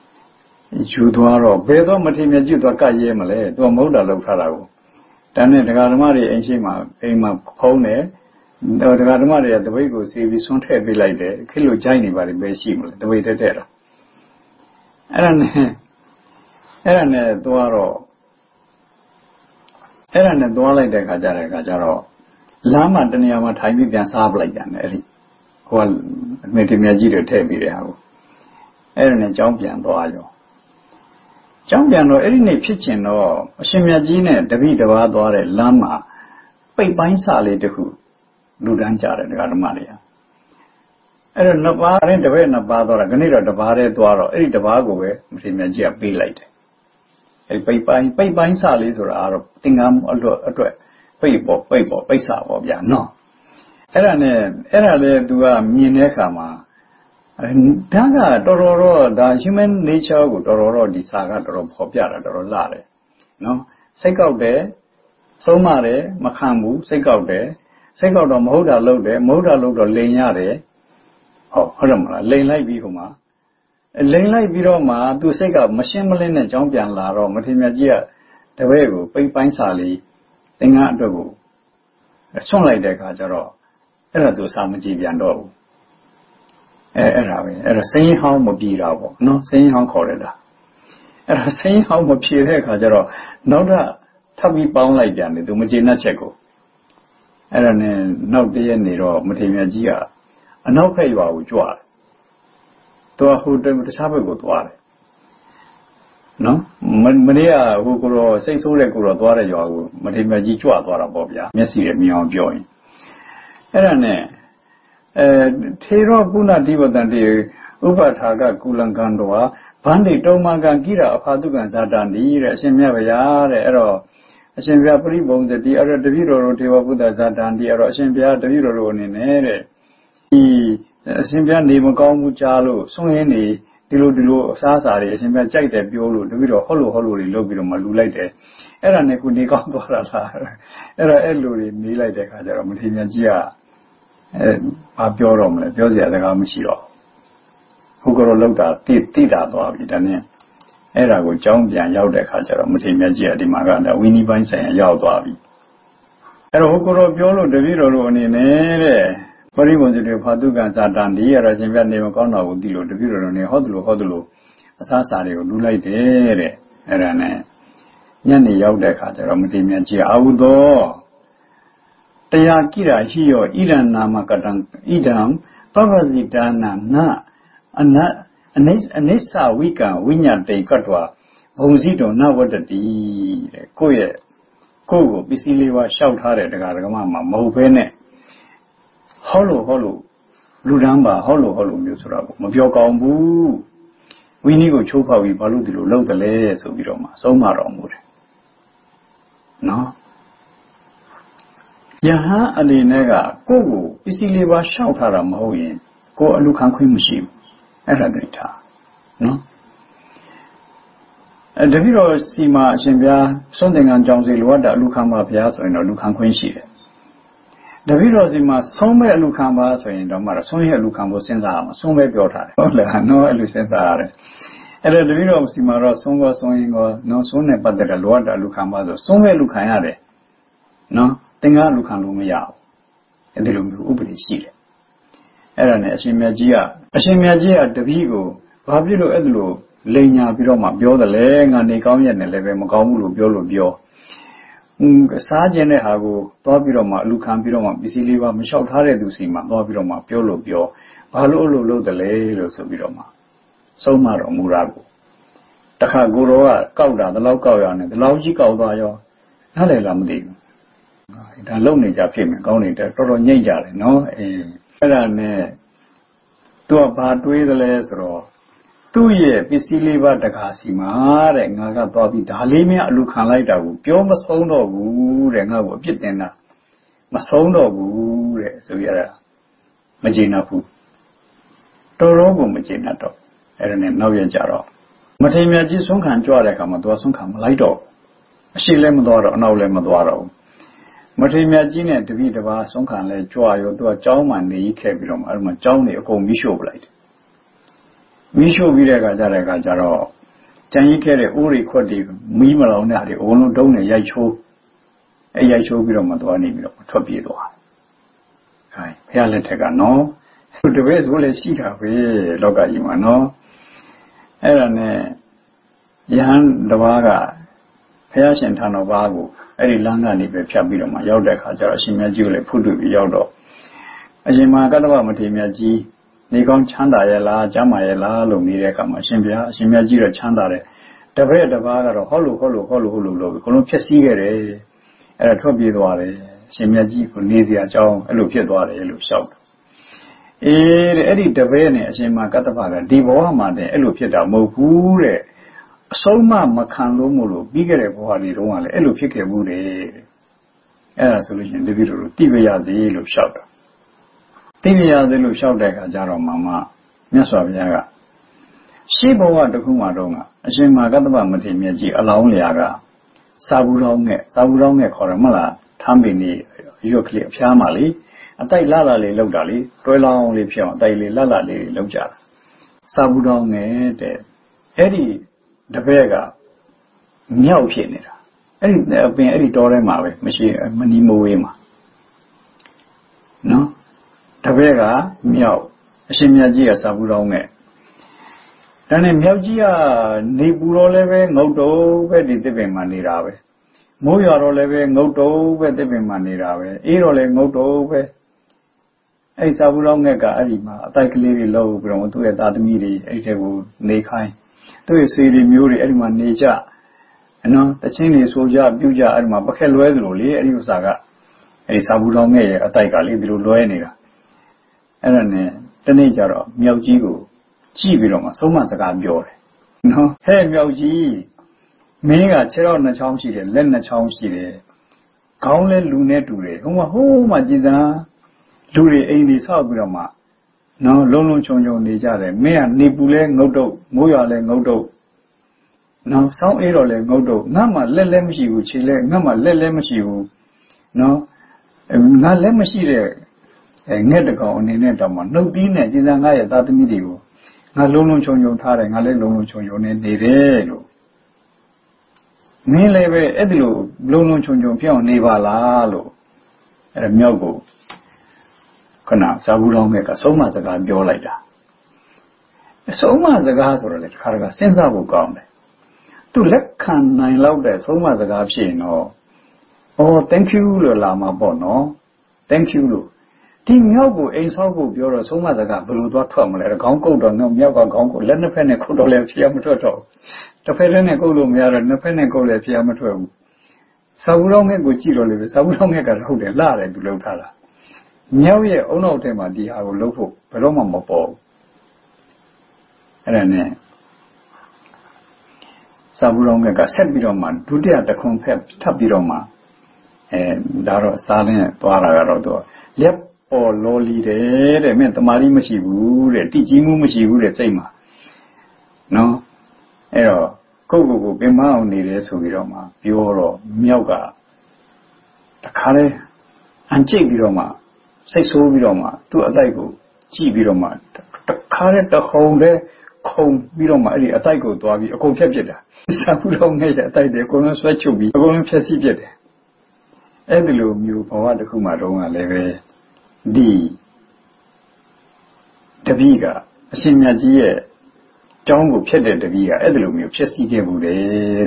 Juduaro, Bedo Matimia Juduaka Yemale, do Moda Loparago. Then the Garamari and Shima, Ema Pone, the Garamari at the way go see we soon heavy like the Kilo Jini by the Beshim, the way they did. Eran Duaro Eran Duala de Gajaro Lama Daniama Taimi and Sab like an who made him a Giro Tabiriao. Eran a Jompian Doayo. Jompiano, Erin Pitchin or Shimiagine, David Duare, Lama, Pay Pine Sally de Who, Ludanjar and Garamaria. Era Nava, and the way Navador, Ganira, the Vare, Duaro, Eri the Vago, Magia, be light. A pay by Salis or Arab, Tingam, or Paysa, or ya, no. Era le dua Minekama. Daga, Dororo, the human nature would Dororo, the Saga, or Hopiara, or Lare. No, Sake out there, Somare, Makambu, Sake out there, Sake out of Moda load or Lanyare. Oh, Haramala, lay like Bihuma. Lay like Biroma, do say up machine malin and Jompian Laro, Matimagia, the way go, Pay Pine Sally, Tinga Dogo. A song like that, Gajaro. Era do Samaji Biando. Era saying how Mobiravo, no saying how corridor. Era saying how Mopire Gajaro, no that Tabi bound like Yanni, do Magina Checo. Era no dear Nero, Matimagia. A no pay you are with Joa. To a who did the Sabago Dware. No? Maria, who could say so regular Dware, Matimaji Joa Dwara Bobia, Messi and me on join. Erane Tero Buna Diva than the Ubataga Kulangandoa, Pandi Tomagan Gira, Padugan Zadandi, Shemia, Ero, Shemia Pribo, the other Deviro Tiva Buddha Zadandi, Shemia Deviro in Ere. Simpia Nemo Muchalo, so any ဒီလိုအစားအစာတွေအရှင်ပြကြိုက်တယ်ပြောလို့တပည့်တော်ဟောလို့တွေလုပ်ပြီးတော့မှလူလိုက်တယ်အဲ့ဒါနဲ့ကိုနေကောင်းသွားတာလားအဲ့လိုတွေနေလိုက်တဲ့ခါကျတော့မထေရမြတ်ကြီးကဘာပြောတော့မလဲပြောစရာစကားမရှိတော့ဟုတ်ကတော့လောက်တာတိတာသွားပြီဒါနဲ့အဲ့ဒါကိုကြောင်းပြန်ရောက်တဲ့ခါကျတော့မထေရမြတ်ကြီးကဒီမှာကဝိနည်းပိုင်းဆိုင်ရာရောက်သွားပြီအဲ့တော့ဟုတ်ကတော့ပြောလို့တပည့်တော်တို့အနေနဲ့တဲ့ပရိဝုဇ္ဇတေဖာတုကံဇာတံဒီရအရှင်ပြနေမကောင်းတာကိုသိလို့တပည့်တော်တို့နေဟောသလိုအစားအစာတွေကိုလူလိုက်တယ်တဲ့အဲ့ဒါနဲ့ညနေရောက်တဲ့ခါကျတော့မထေရမြတ်ကြီးအာဟုသောတရားကိရာရှိယောဣဒံနာမကတံဣဒံပပဇိတာနာနအနိစ္စဝိကံဝိညာတေကတ္တဝဘုံစည်းတော်နဝတ္တတိတဲ့ကိုယ့်ကိုပစ္စည်းလေးပါလျှောက်ထားတဲ့တရားဓမ္မမှာမဟုတ်ဘဲနဲ့ဟောလို့လူတန်းပါဟောလို့မျိုးဆိုတာကိုမပြောကောင်းဘူးဝိနည်းကိုချိုးဖောက်ပြီးဘာလို့ဒီလိုလုပ်တယ်လဲဆိုပြီးတော့မှဆုံးမတော်မူတယ်နော်ယဟန်အနေနဲ့ကကိုယ့်ကိုပစ္စည်းလေးပါလျှောက်ထားတာမဟုတ်ရင်ကိုယ်အလူခံခွင့်မရှိဘူးအဲ့ဒါတွေ့ထားနော်တပည့်တော်စီမှာအရှင်ဘုရားစွန့်သင်္ကန်းကြောင့်စီလိုအပ်တာအလူခံပါဘုရားဆိုရင်တော့လူခံခွင့်ရှိတယ်တပည့်တော်စီမှာဆုံးမဲ့အလူခံပါဆိုရင်တော့မှဆုံးရဲ့အလူခံဖို့စဉ်းစားရမှာဆုံးပဲပြောထားတယ်ဟုတ်လားနော်အဲ့လိုစဉ်းစားရတယ်အဲ့ဒါတပည့်တော်စီမှာတော့ဆုံးရင်ကောနော်ဆုံးနဲ့ပတ်သက်တဲ့လိုအပ်တာအလူခံပါဆိုဆုံးမဲ့လူခံရတယ်နော်သင်္ကန်းလူခံလို့မရဘူးအဲ့ဒီလိုမျိုးဥပဒေရှိတယ်အဲ့ဒါနဲ့အရှင်မြတ်ကြီးကတပည့်ကိုဘာဖြစ်လို့အဲ့လိုလိန်ညာပြီးတော့မှပြောတယ်လေငါနေကောင်းရက်နဲ့လည်းပဲမကောင်းဘူးလို့ပြောစားခြင်းတဲ့ဟာကိုသွားပြီးတော့မှအလူခံပြီးတော့မှပစ္စည်းလေးပါမလျှောက်ထားတဲ့သူစီမှာသွားပြီးတော့မှပြောဘာလို့အလိုလုပ်တယ်လဲလို့ဆိုပြီးတော့မှဆုံးမတော်မူတာကိုတခါကိုတော်ကကောက်တာဒီလောက်ကောက်ရအောင်ဒီလောက်ကြီးကောက်သွားရောနားလည်လားမသိဘူးဒါလုံနေကြဖြစ်မယ်ကောင်းနေတယ်တော်တော်ညိတ်ကြတယ်နော်အဲ့ဒါနဲ့သူကဘာတွေးသလဲဆိုတော့သူ့ရဲ့ပစ္စည်းလေးပါတကားစီမှာတဲ့ငါကသွားပြီးဒါလေးများအလူခံလိုက်တာကိုပြောမဆုံးတော့ဘူးတဲ့ငါ့ကိုအပြစ်တင်တာမဆုံးတော့ဘူးတဲ့ဆိုရတာမကျေနပ်ဘူးတော်ကိုမကျေနပ်တော့အဲ့ဒါနဲ့နောက်ရကြတော့မထေရမြတ်ကြီးဆုံးခံကြွတဲ့အခါမှာသူကဆုံးခံမလိုက်တော့အရှိလည်းမသွားတော့အနောက်လည်းမသွားတော့မထေရမြတ်ကြီးနဲ့တပည့်တစ်ပါးဆုံးခံလဲကြွရောသူကကြောင်းမှနေခဲ့ပြီးတော့မှအဲ့မှာကြောင်းနေအကုန်မိရှို့ပလိုက်တယ်မိရှို့ပြီးတဲ့အခါကျတော့ကြံရိခဲ့တဲ့အိုးတွေခွက်တွေမီးမလောင်တဲ့ဟာတွေအကုန်လုံးတုံးနဲ့ရိုက်ချိုးပြီးတော့မှသွားနေပြီးတော့ထွက်ပြေးသွားတယ်ခိုင်းဘုရားလက်ထက်ကနော်တပည့်ဆိုလည်းရှိတာပဲလောကကြီးမှာနော်အဲ့ဒါနဲ့ယဟန်တစ်ပါးကဘုရားရှင်ထာတော်ဘာကိုအဲ့ဒီလမ်းကနေပဲဖြတ်ပြီးတော့မှရောက်တဲ့အခါကျတော့အရှင်မြတ်ကြီးကိုလည်းဖုတွေ့ပြီးရောက်တော့အရှင်မဟာကတ္တဗမထေရမြတ်ကြီးနေကောင်းချမ်းသာရဲ့လားကျမ်းမာရဲ့လားလို့နေတဲ့အခါမှာအရှင်မြတ်ကြီးတော့ချမ်းသာတယ်တပည့်တစ်ပါးကတော့ဟောလို့လို့ဘုလုံးဖြည့်ဆည်းခဲ့တယ်အဲ့ဒါထွက်ပြေးသွားတယ်အရှင်မြတ်ကြီးကိုနေစရာအကြောင်းအဲ့လိုဖြစ်သွားတယ်လို့ရှောက်တယ်တဲ့အဲ့ဒီတပည့်နဲ့အရှင်မဟာကတ္တဗကဒီဘဝမှာတည်းအဲ့လိုဖြစ်တာမဟုတ်ဘူးတဲ့အဆုံးမခံလို့မို့လို့ပြီးခဲ့တဲ့ဘဝလေးတုန်းကလည်းအဲ့လိုဖြစ်ခဲ့ဘူးတဲ့အဲ့ဒါဆိုလို့ရှိရင်တပည့်တို့တိပရစေလို့ရှောက်တာတိပရစေလို့ရှောက်တဲ့အခါကျတော့မှမြတ်စွာဘုရားကရှေးဘဝတစ်ခုမှတော့ကအရှင်မဟာကတ္တဗမထေရမြတ်ကြီးအလောင်းလျာကစာဘူးတော်ငဲ့ခေါ်တယ်မလားထမ်းပင်လေးရွက်ကလေးအဖျားမှလေအတိုက်လှလေးလောက်တာလေတွဲလောင်းလေးဖြစ်အောင်အတိုက်လေးလှလေးလောက်ကြတာစာဘူးတော်ငဲ့တဲ့အဲ့ဒီတပည့်ကမြောက်ဖြစ်နေတာအဲ့ဒီတောထဲမှာပဲမရှိမနီမဝေးမှာနော်တပည့်ကမြောက်အရှင်မြတ်ကြီးကစာဘူးတော်ငဲ့ဒါနဲ့မြောက်ကြီးကနေပူတော့လည်းပဲငုတ်တုံးပဲဒီသစ်ပင်မှာနေတာပဲမိုးရွာတော့လည်းပဲငုတ်တုံးပဲသစ်ပင်မှာနေတာပဲအေးတော့လည်းငုတ်တုံးပဲအဲ့စာဘူးတော်ငဲ့ကအဲ့ဒီမှာအတိုက်ကလေးတွေလှုပ်ပြီးတော့သူ့ရဲ့သားသမီးတွေအဲ့ဒီထဲကိုနေခိုင်းသူ့ရဲ့ဆွေတွေမျိုးတွေအဲ့ဒီမှာနေကြနော်တချင်းတွေဆိုကြပြုကြအဲ့ဒီမှာပခက်လွဲသလိုလေအဲ့ဒီဥစ္စာကအဲ့ဒီစာဘူးတော်ငဲ့ရဲ့အတိုက်ကလေးဒီလိုလွဲနေတာအဲ့ဒါနဲ့တနေ့ကျတော့မြောက်ကြီးကိုကြည့်ပြီးတော့မှဆုံးမစကားပြောတယ်နော်ဟဲ့မြောက်ကြီးမင်းကခြေထောက်နှစ်ချောင်းရှိတယ်လက်နှစ်ချောင်းရှိတယ်ခေါင်းလဲလူနဲ့တူတယ်ဟိုမှာကြည်သာလူတွေအိမ်တွေဆောက်ပြီးတော့မှနော်လုံးလုံးချုံချုံနေကြတယ်မင်းကနေပူလဲငုတ်တုတ်မိုးရွာလဲငုတ်တုတ်နော်စောင်းအေးတော့လဲငုတ်တုတ်ငါမှလက်လဲမရှိဘူးခြေလဲငါမှလက်လဲမရှိဘူးနော်ငါလက်မရှိတဲ့ငှက်တကောင်အနေနဲ့တော့မှနှုတ်သီးနဲ့ကျင်စံငါရဲ့သားသမီးတွေကိုငါလုံးလုံးချုံချုံထားတယ်ငါလည်းလုံးလုံးချုံချုံနေတယ်လို့မင်းလည်းပဲအဲ့ဒီလိုလုံးလုံးချုံချုံပြောင်းနေပါလားလို့အဲ့ဒါမြောက်ကိုခဏဇာဘူးတော်မြတ်ကဆုံးမစကားပြောလိုက်တာဆုံးမစကားဆိုတော့လေတစ်ခါတခါစဉ်းစားဖို့ကောင်းတယ်သူလက်ခံနိုင်လောက်တဲ့ဆုံးမစကားဖြစ်ရင်တော့thank you လို့လာမှာပေါ့နော် thank you လို့ဒီမြောက်ကိုအိမ်ဆောက်ဖို့ပြောတော့ဆုံးမစကားဘယ်လိုသွားထွက်မလဲခေါင်းကုတ်တော့မြောက်ကခေါင်းကိုလက်နှစ်ဖက်နဲ့ခုတ်တော့လည်းဖြေမထွက်တော့တစ်ဖက်နဲ့ကုတ်လို့မရတော့နှစ်ဖက်နဲ့ကုတ်လည်းဖြေမထွက်ဘူးစာဘူးတော်မြတ်ကိုကြည့်တော့လေစာဘူးတော်မြတ်ကဟုတ်တယ်လှတယ်သူလှုပ်ထားတာမြောက်ရဲ့အုံနောက်ထဲမှာဒီဟာကိုလှုပ်ဖို့ဘယ်တော့မှမပေါ်ဘူးအဲ့ဒါနဲ့စာဘူးတော်မြတ်ကဆက်ပြီးတော့မှဒုတိယတစ်ခွန်ဖက်ထပ်ပြီးတော့မှဒါတော့စားနဲ့သွားတာကတော့သူလက်ပေါ်လော်လီတယ်တဲ့မင်းတမာရီမရှိဘူးတဲ့တိကြီးမှုမရှိဘူးတဲ့စိတ်မှာနော်အဲ့တော့ကိုပင်မအောင်နေတယ်ဆိုပြီးတော့မှပြောတော့မြောက်ကတခါလဲအန်ကျိတ်ပြီးတော့မှစိတ်ဆိုးပြီးတော့မှသူ့အတိုက်ကိုကြည့်ပြီးတော့မှတခါလဲတခုံလဲခုံပြီးတော့မှအဲ့ဒီအတိုက်ကိုသွားပြီးအကုန်ဖြတ်ပြစ်တာစာဘူးတော်နဲ့အတိုက်တွေအကုန်လုံးဆွဲချုပ်ပြီးအကုန်လုံးဖြတ်စီးပြစ်တယ်အဲ့ဒီလိုမျိုးဘဝတစ်ခုမှတော့လည်းပဲဒီတပည့်ကအရှင်မြတ်ကြီးရဲ့ကျောင်းကိုဖြစ်တဲ့တပည့်ကအဲ့ဒီလိုမျိုးဖြစ်စီခဲ့ဘူးတဲ့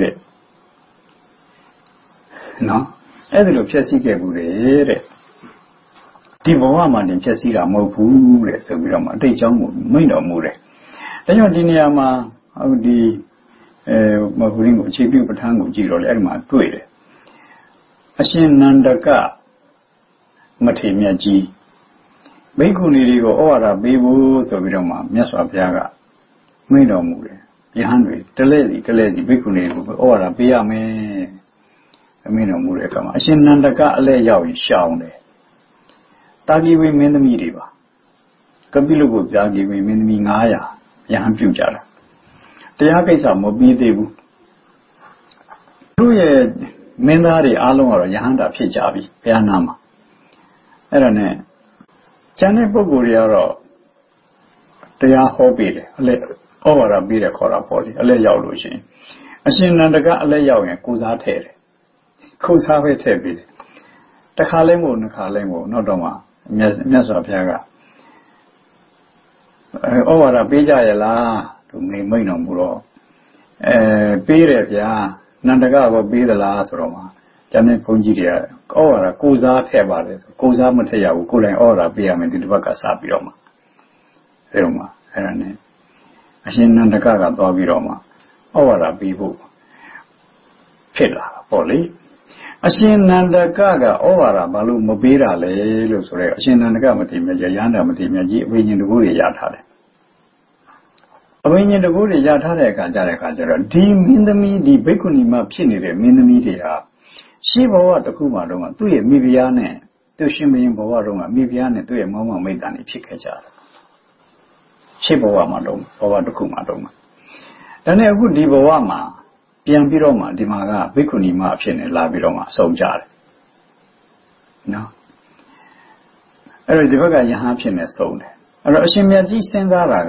နော်အဲ့ဒီလိုဖြစ်စီခဲ့ဘူးတဲ့ဒီဘဝမှာတင်ဖြစ်စီတာမဟုတ်ဘူးတဲ့ဆိုပြီးတော့မှအတိတ်ကျောင်းကိုမိန့်တော်မူတယ်ဒါကြောင့်ဒီနေရာမှာဟုတ်ဒီမဟုတ်ရင်ကိုအခြေပြုပဋ္ဌာန်းကိုကြည့်တော့လေအဲ့ဒီမှာတွေ့တယ်အရှင်နန္ဒကမထေရမြတ်ကြီးဘိက္ခုနီတွေကိုဩဝါဒပေးဖို့ဆိုပြီးတော့မှမြတ်စွာဘုရားကမိန့်တော်မူတယ်ယဟန်တွေတလဲစီဘိက္ခုနီတွေကိုဩဝါဒပေးရမယ်မိန့်တော်မူတဲ့အခါမှာအရှင်နန္ဒကအလဲရောက်ရင်ရှောင်တယ်တာဂီဝေမင်းသမီးတွေပါကပိလုကိုတာဂီဝေမင်းသမီး900ယဟန်ပြုကြတာတရားကိစ္စမပြီးသေးဘူးသူရဲ့မင်းသားတွေအားလုံးကတော့ယဟန်တာဖြစ်ကြပြီဘုရားနာမှာအဲ့ဒါနဲ့ကျန်တဲ့ပုဂ္ဂိုလ်တွေကတော့တရားဟောပေးတယ်အလဲဩဝါဒပေးတယ်ခေါ်တာပေါ့လေအလဲရောက်လို့ရှိရင်အရှင်နန္ဒကအလဲရောက်ရင်ကိုစားထည့်တယ်ကိုစားပဲထည့်ပေးတယ်တစ်ခါလဲမို့နှစ်ခါလဲမို့နောက်တော့မှမြတ်စွာဘုရားကဩဝါဒပေးကြရလားသူမိန့်တော်မူတော့ပေးတယ်ဗျာနန္ဒကကပေးသလားဆိုတော့မှကျန်တဲ့ဘုန်းကြီးတွေကဩဝါဒကိုစားထည့်ပါတယ်ဆိုကိုစားမထည့်ရဘူးကိုယ်တိုင်ဩဝါဒပေးရမယ်ဒီတစ်ပတ်ကစပြီးတော့မှအဲ့တော့မှအဲ့ဒါနဲ့အရှင်နန္ဒကသွားပြီးတော့မှဩဝါဒပေးဖို့ဖြစ်လာပေါ့လေအရှင်နန္ဒကဩဝါဒဘာလို့မပေးတာလဲလို့ဆိုတော့အရှင်နန္ဒကမထေရမြတ်ကြီးရဟန္တာမထေရမြတ်ကြီးအဘိညာဉ်တကူတွေရထားတယ်အဘိညာဉ်တကူတွေရထားတဲ့အခါကျတော့ဒီမင်းသမီးဒီဘိက္ခုနီမဖြစ်နေတဲ့မင်းသမီးတွေဟာရှေးဘဝတစ်ခုမှတော့သူ့ရဲ့မိဖုရားနဲ့သူ့ရှင်ဘုရင်ဘဝတော့မိဖုရားနဲ့သူ့ရဲ့မောင်မောင်မိတ်တန်တွေဖြစ်ခဲ့ကြတယ်ရှေးဘဝမှာတော့ဘဝတစ်ခုမှတော့ဒါနဲ့အခုဒီဘဝမှာပြန်ပြီးတော့မှဒီမှာကဘိက္ခုနီမအဖြစ်နဲ့လာပြီးတော့မှစုံကြတယ်နော်အဲ့တော့ဒီဘက်ကယဟန်ဖြစ်နေစုံတယ်အဲ့တော့အရှင်မြတ်ကြီးစဉ်းစားတာက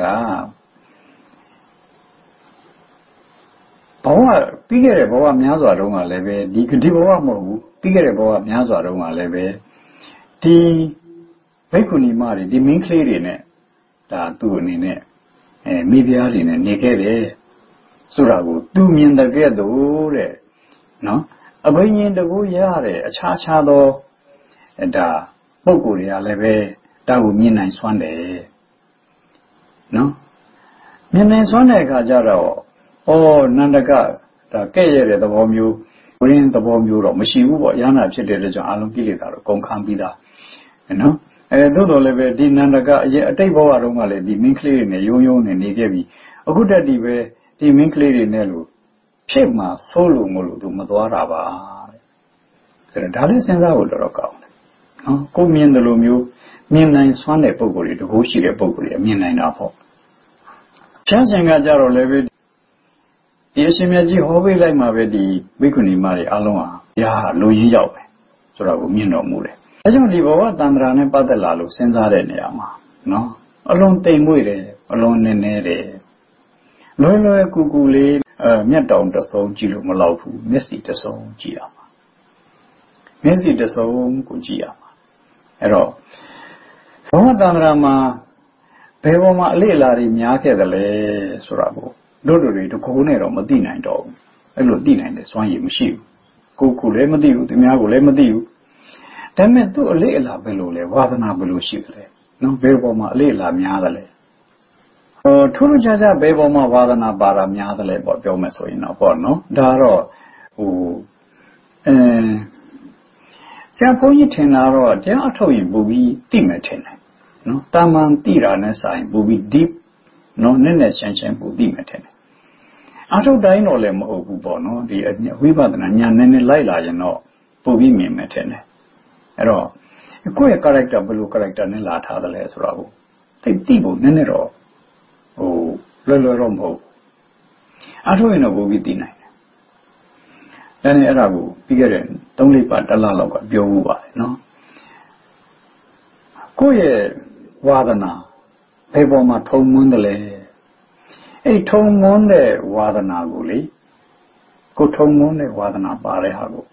ဘဝပြီးခဲ့တဲ့ဘဝများစွာတုန်းကလည်းပဲဒီဘဝမဟုတ်ဘူးပြီးခဲ့တဲ့ဘဝများစွာတုန်းကလည်းပဲဒီဘိက္ခုနီမတွေဒီမင်းကလေးတွေနဲ့ဒါသူ့အနေနဲ့မိဖုရားတွေနဲ့နေခဲ့တယ်ဆိုတာကိုသူမြင်တဲ့ကဲ့သို့တဲ့နော်အဘိညာဉ်တကူရတဲ့အခြားသောဒါပုဂ္ဂိုလ်တွေကလည်းပဲဒါကိုမြင်နိုင်စွမ်းတယ်နော်မြင်နိုင်စွမ်းတဲ့အခါကျတော့နန္ဒကဒါကဲ့ရဲ့တဲ့သဘောမျိုးဝိရင်းသဘောမျိုးတော့မရှိဘူးပေါ့ရဟနာဖြစ်တဲ့အတွက်ကြောင့်အလုံးကိလေသာတော့ကုန်ခန်းပြီးသားနော်သို့တော်လည်းပဲဒီနန္ဒကအတိတ်ဘဝတုန်းကလည်းဒီမင်းကလေးတွေနဲ့ယုံနေခဲ့ပြီအခုတက်ဒီပဲဒီမင်းကလေးတွေနဲ့လို့ဖြစ်မှာဆိုးလို့မလို့သူမသွားတာပါတဲ့ဒါလည်းစဉ်းစားဖို့တော်တော်ကောင်းတယ်နော်ကိုမြင်တယ်လို့မျိုးမြင်နိုင်စွမ်းတဲ့ပုံကိုယ်တွေတကူရှိတဲ့ပုံကိုယ်တွေမြင်နိုင်တာပေါ့ချမ်းရှင်ကကြတော့လည်းပဲဒီအရှင်မြတ်ကြီးဟောပေးလိုက်မှပဲဒီဘိက္ခုနီမတွေအလုံးဟာရာလူကြီးရောက်ပဲဆိုတော့ကိုမြင်တော်မူတယ်အဲကြောင့်ဒီဘဝတန္တရာနဲ့ပတ်သက်လာလို့စဉ်းစားတဲ့နေရာမှာနော်အလုံးတိမ်မွေ့တယ်အလုံးနည်းနည်းတယ်လွယ်လွယ်ကူကူလေးမျက်တောင်တဆုံကြည့်လို့မလောက်ဘူးမျက်စိတဆုံကြည့်ရမှာမျက်စိတဆုံကိုကြည့်ရမှာအဲ့တော့ဘဝတန္တရာမှာဘယ်ပေါ်မှာအလေအလာတွေများခဲ့တယ်လဲဆိုတာကိုတို့တွေတကူနဲ့တော့မသိနိုင်တော့ဘူးအဲ့လိုသိနိုင်တဲ့စွမ်းရည်မရှိဘူးကိုယ်လည်းမသိဘူးသူများကိုလည်းမသိဘူးဒါပေမဲ့သူ့အလေအလာဘယ်လိုလဲဝါသနာဘယ်လိုရှိတယ်လဲနော်ဘယ်ပေါ်မှာအလေအလာများတယ်လဲထူးထူးခြားခြားဘယ်ပေါ်မှာဝါသနာပါတာများတယ်လဲပေါ့ပြောမယ်ဆိုရင်တော့ပေါ့နော်ဒါတော့ဆရာဘုန်းကြီးထင်တာတော့တရားအထုတ်ရင်ပူပြီးသိမယ်ထင်တယ်နော်တာမန်သိတာနဲ့ဆိုင်ပူပြီး deep နော်နည်းနည်းရှင်းရှင်းပူသိမယ်ထင်တယ်အထုတ်တိုင်းတော့လည်းမဟုတ်ဘူးပေါ့နော်ဒီဝိပဿနာဉာဏ်နဲ့လိုက်လာရင်တော့ပူပြီးမြင်မယ်ထင်တယ်အဲ့တော့ကိုယ့်ရဲ့ character ဘယ်လို character နဲ့လာထားတယ်လဲဆိုတော့သိဖို့နည်းနည်းတော့လွယ်လွယ်တော့မဟုတ်အထုတ်ရင်တော့ပူပြီးသိနိုင်တယ်ဒါနဲ့အဲ့ဒါကိုပြီးခဲ့တဲ့3-4ပတ်တစ်လလောက်ကပြောမှုပါတယ်နော်ကိုယ့်ရဲ့ဝါဒနာဘယ်ပေါ်မှာထုံမွန်းတယ်လဲအဲ့ထုံမွန်းတဲ့ဝါဒနာကိုလေကိုထုံမွန်းတဲ့ဝါဒနာပါတဲ့ဟာကို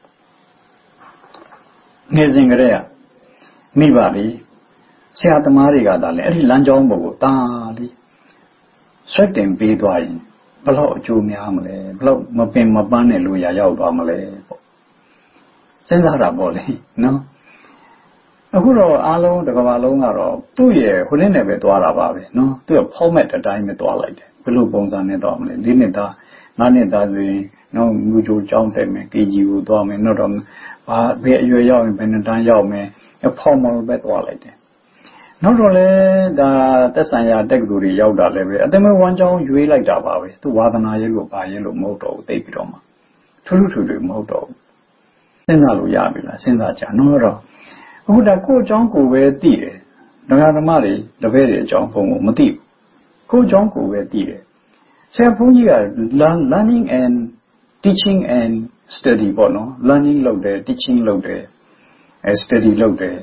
နေစဉ်ကလေးကမိဘလေးဆရာသမားတွေကသာလေအဲ့ဒီလမ်းကြောင်းပေါ်ကိုတာလေးဆွတ်တင်ပေးသွားရင်ဘလောက်အကျိုးများမလဲဘလောက်မပင်မပန်းတဲ့လူရရောက်သွားမလဲပေါ့စဉ်းစားတာပေါ့လေနော်အခုတော့အားလုံးတစ်ကမ္ဘာလုံးကတော့သူ့ရဲ့ဟိုနေ့နဲ့ပဲသွားတာပါပဲနော်သူ့ရဲ့ format အတိုင်းပဲသွားလိုက်တယ်ဘယ်လိုပုံစံနဲ့သွားမလဲ4နှစ်သား5နှစ်သားဆိုရင်နော်ငူကြိုကျောင်းတက်မယ် KG ကိုသွားမယ်နောက်တော့ဘာဘယ်အရွယ်ရောက်ရင်ဘယ်နှစ်တန်းရောက်မယ် formal ပဲသွားလိုက်တယ်နောက်တော့လေဒါသက်ဆိုင်ရာတက္ကသိုလ်တွေရောက်တာလည်းပဲအသက်မွေးဝမ်းကြောင်းရွေးလိုက်တာပါပဲသူဝါသနာရဲ့လို့ပါရဲ့လို့မဟုတ်တော့ဘူးသိပြီးတော့မှထူးထူးမဟုတ်တော့ဘူးစဉ်းစားလို့ရပြီလားစဉ်းစားကြနော်တော့အခုဒါကိုယ့်အကြောင်းကိုပဲသိတယ်ဓမ္မတွေတပည့်တွေအကြောင်းဘုံကိုမသိဘူးကိုယ့်အကြောင်းကိုပဲသိတယ်ဆရာဘုန်းကြီးက learning and teaching and study ပေါ့နော် learning လုပ်တယ် teaching လုပ်တယ် study လုပ်တယ်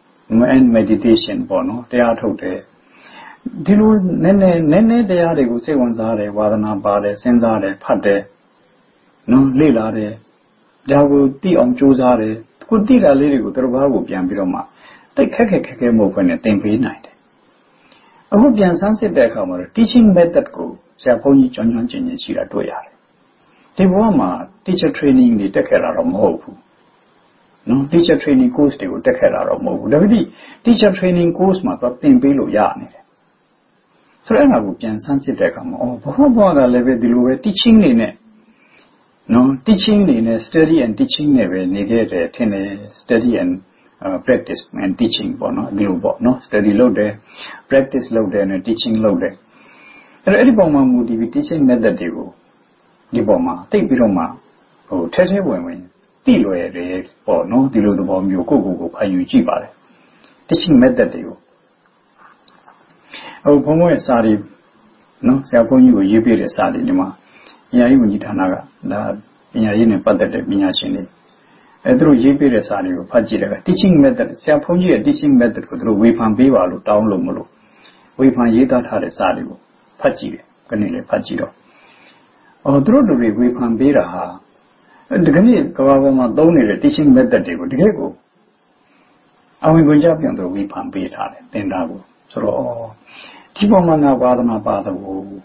and meditation ပေါ့နော်တရားထုတ်တယ်ဒီလိုနည်းနည်းတရားတွေကိုစိတ်ဝင်စားတယ်ဝါသနာပါတယ်စဉ်းစားတယ်ဖတ်တယ်နော်လေ့လာတယ်ဒါကိုသိအောင်ကြိုးစားတယ်ကိုသိတာလေးတွေကိုသူတို့ဘာကိုပြန်ပြီးတော့မှတိတ်ခက်ခဲမဟုတ်ဘဲနဲ့သင်ပေးနိုင်တယ်အခုပြန်ဆန်းစစ်တဲ့အခါမှာ teaching method ကိုဆရာဘုန်းကြီးကျွမ်းကျင်ရှိတာတွေ့ရတယ်ဒီဘဝမှာ teacher training တွေတက်ခဲ့တာတော့မဟုတ်ဘူးနော် teacher training course တွေကိုတက်ခဲ့တာတော့မဟုတ်ဘူးဒါပေမဲ့ teacher training course မှာတော့သင်ပေးလို့ရနေတယ်ဆိုတော့အဲ့ဒါကိုပြန်ဆန်းစစ်တဲ့အခါမှာဘဝကလည်းပဲဒီလိုပဲ teaching နေနဲ့နော် teaching နေနဲ့ study and teaching နဲ့ပဲနေခဲ့တယ်ထင်တယ် study and practice and teaching ပေါ့နော်ဒီလိုပေါ့နော် study လုပ်တယ် practice လုပ်တယ်နဲ့ teaching လုပ်တယ်အဲ့ဒီပုံမှာမူတည်ပြီး teaching method တွေကိုဒီပုံမှာသိပြီးတော့မှထဲဝင်သိလွယ်တယ်ပေါ့နော်ဒီလိုသဘောမျိုးကိုဖတ်ယူကြည့်ပါလေ teaching method တွေကိုဘုံဘရဲ့စာတွေနော်ဆရာဘုန်းကြီးကိုရေးပေးတဲ့စာတွေဒီမှာပညာရေးဝန်ကြီးဌာနကဒါပညာရေးနဲ့ပတ်သက်တဲ့ပညာရှင်တွေသူတို့ရေးပေးတဲ့စာတွေကိုဖတ်ကြည့်တယ်က teaching method ဆရာဘုန်းကြီးရဲ့ teaching method ကိုသူတို့ဝေဖန်ပေးပါလို့တောင်းလို့မလို့ဝေဖန်ရေးသားထားတဲ့စာတွေကိုဖတ်ကြည့်တယ်ခဏလေးဖတ်ကြည့်တော့သူတို့တွေဝေဖန်ပေးတာဟာဒီကနေ့ကမ္ဘာပေါ်မှာသုံးနေတဲ့ teaching method တွေကိုတကယ်ကိုအဝင်ခွင့်ကြပြန်သူဝေဖန်ပေးထားတယ်သင်တာကိုဆိုတော့ဒီပေါ်မှာငါဝါဒနာပါတော့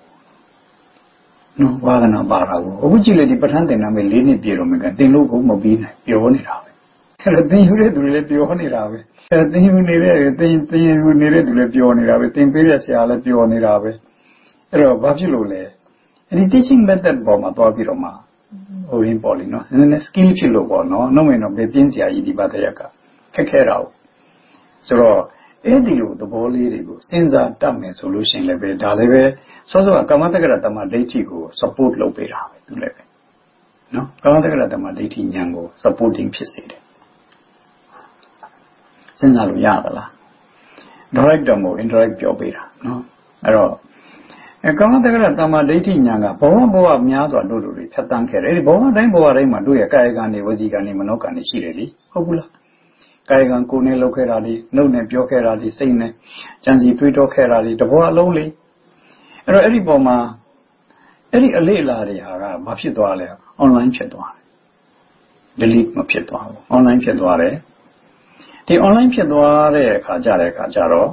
နော်ဝါဒနာပါတာကိုအခုကြည့်လေဒီပဋ္ဌာန်းသင်တာမဲ့4နှစ်ပြည့်တော့မှကသင်လို့ကိုမပြီးနိုင်ပြောနေတာပဲအဲ့တော့သင်ယူတဲ့သူတွေလည်းပြောနေတာပဲသင်ယူနေတဲ့သူလည်းပြောနေတာပဲသင်ပေးတဲ့ဆရာလည်းပြောနေတာပဲအဲ့တော့ဘာဖြစ်လို့လဲဒီ teaching method ပေါ်မှာသွားပြီးတော့မှရင်းပေါ်လीနော်နည်းနည်း skill ဖြစ်လို့ပေါ့နော်နှုတ်ဝင်တော့ဘယ်ပြင်းစရာကြီးဒီပါတဲ့ရက်ကခက်ခဲတာ哦ဆိုတော့အဲ့ဒီလိုသဘောလေးတွေကိုစဉ်းစားတတ်မယ်ဆိုလို့ရှိရင်လည်းပဲဒါလည်းပဲစောစောကကာမတက္ကရတမဒိဋ္ဌိကို support လုပ်ပေးတာပဲသူလည်းပဲနော်ကာမတက္ကရတမဒိဋ္ဌိဉာဏ်ကို supporting ဖြစ်စေတယ်စဉ်းစားလို့ရသလား direct တော့မဟုတ် indirect ပြောပေးတာနော်အဲ့တော့ကာမတက္ကရတမ္မာဒိဋ္ဌိဉာဏ်ကဘဝများစွာတို့တွေဖြတ်တန်းခဲ့တယ်အဲ့ဒီဘဝတိုင်းမှာတို့ရဲ့ကာယကံတွေဝစီကံတွေမနောကံတွေရှိတယ်လေဟုတ်ဘူးလားကာယကံကိုယ်နဲ့လုပ်ခဲ့တာတွေနှုတ်နဲ့ပြောခဲ့တာတွေစိတ်နဲ့ကြံစီတွေးတောခဲ့တာတွေတဘဝလုံးလေအဲ့တော့အဲ့ဒီပုံမှာအဲ့ဒီအလေးအလာတွေဟာကဘာဖြစ်သွားလဲ online ဖြစ်သွားတယ် delete မဖြစ်သွားဘူး online ဖြစ်သွားတယ်ဒီ online ဖြစ်သွားတဲ့အခါကြတော့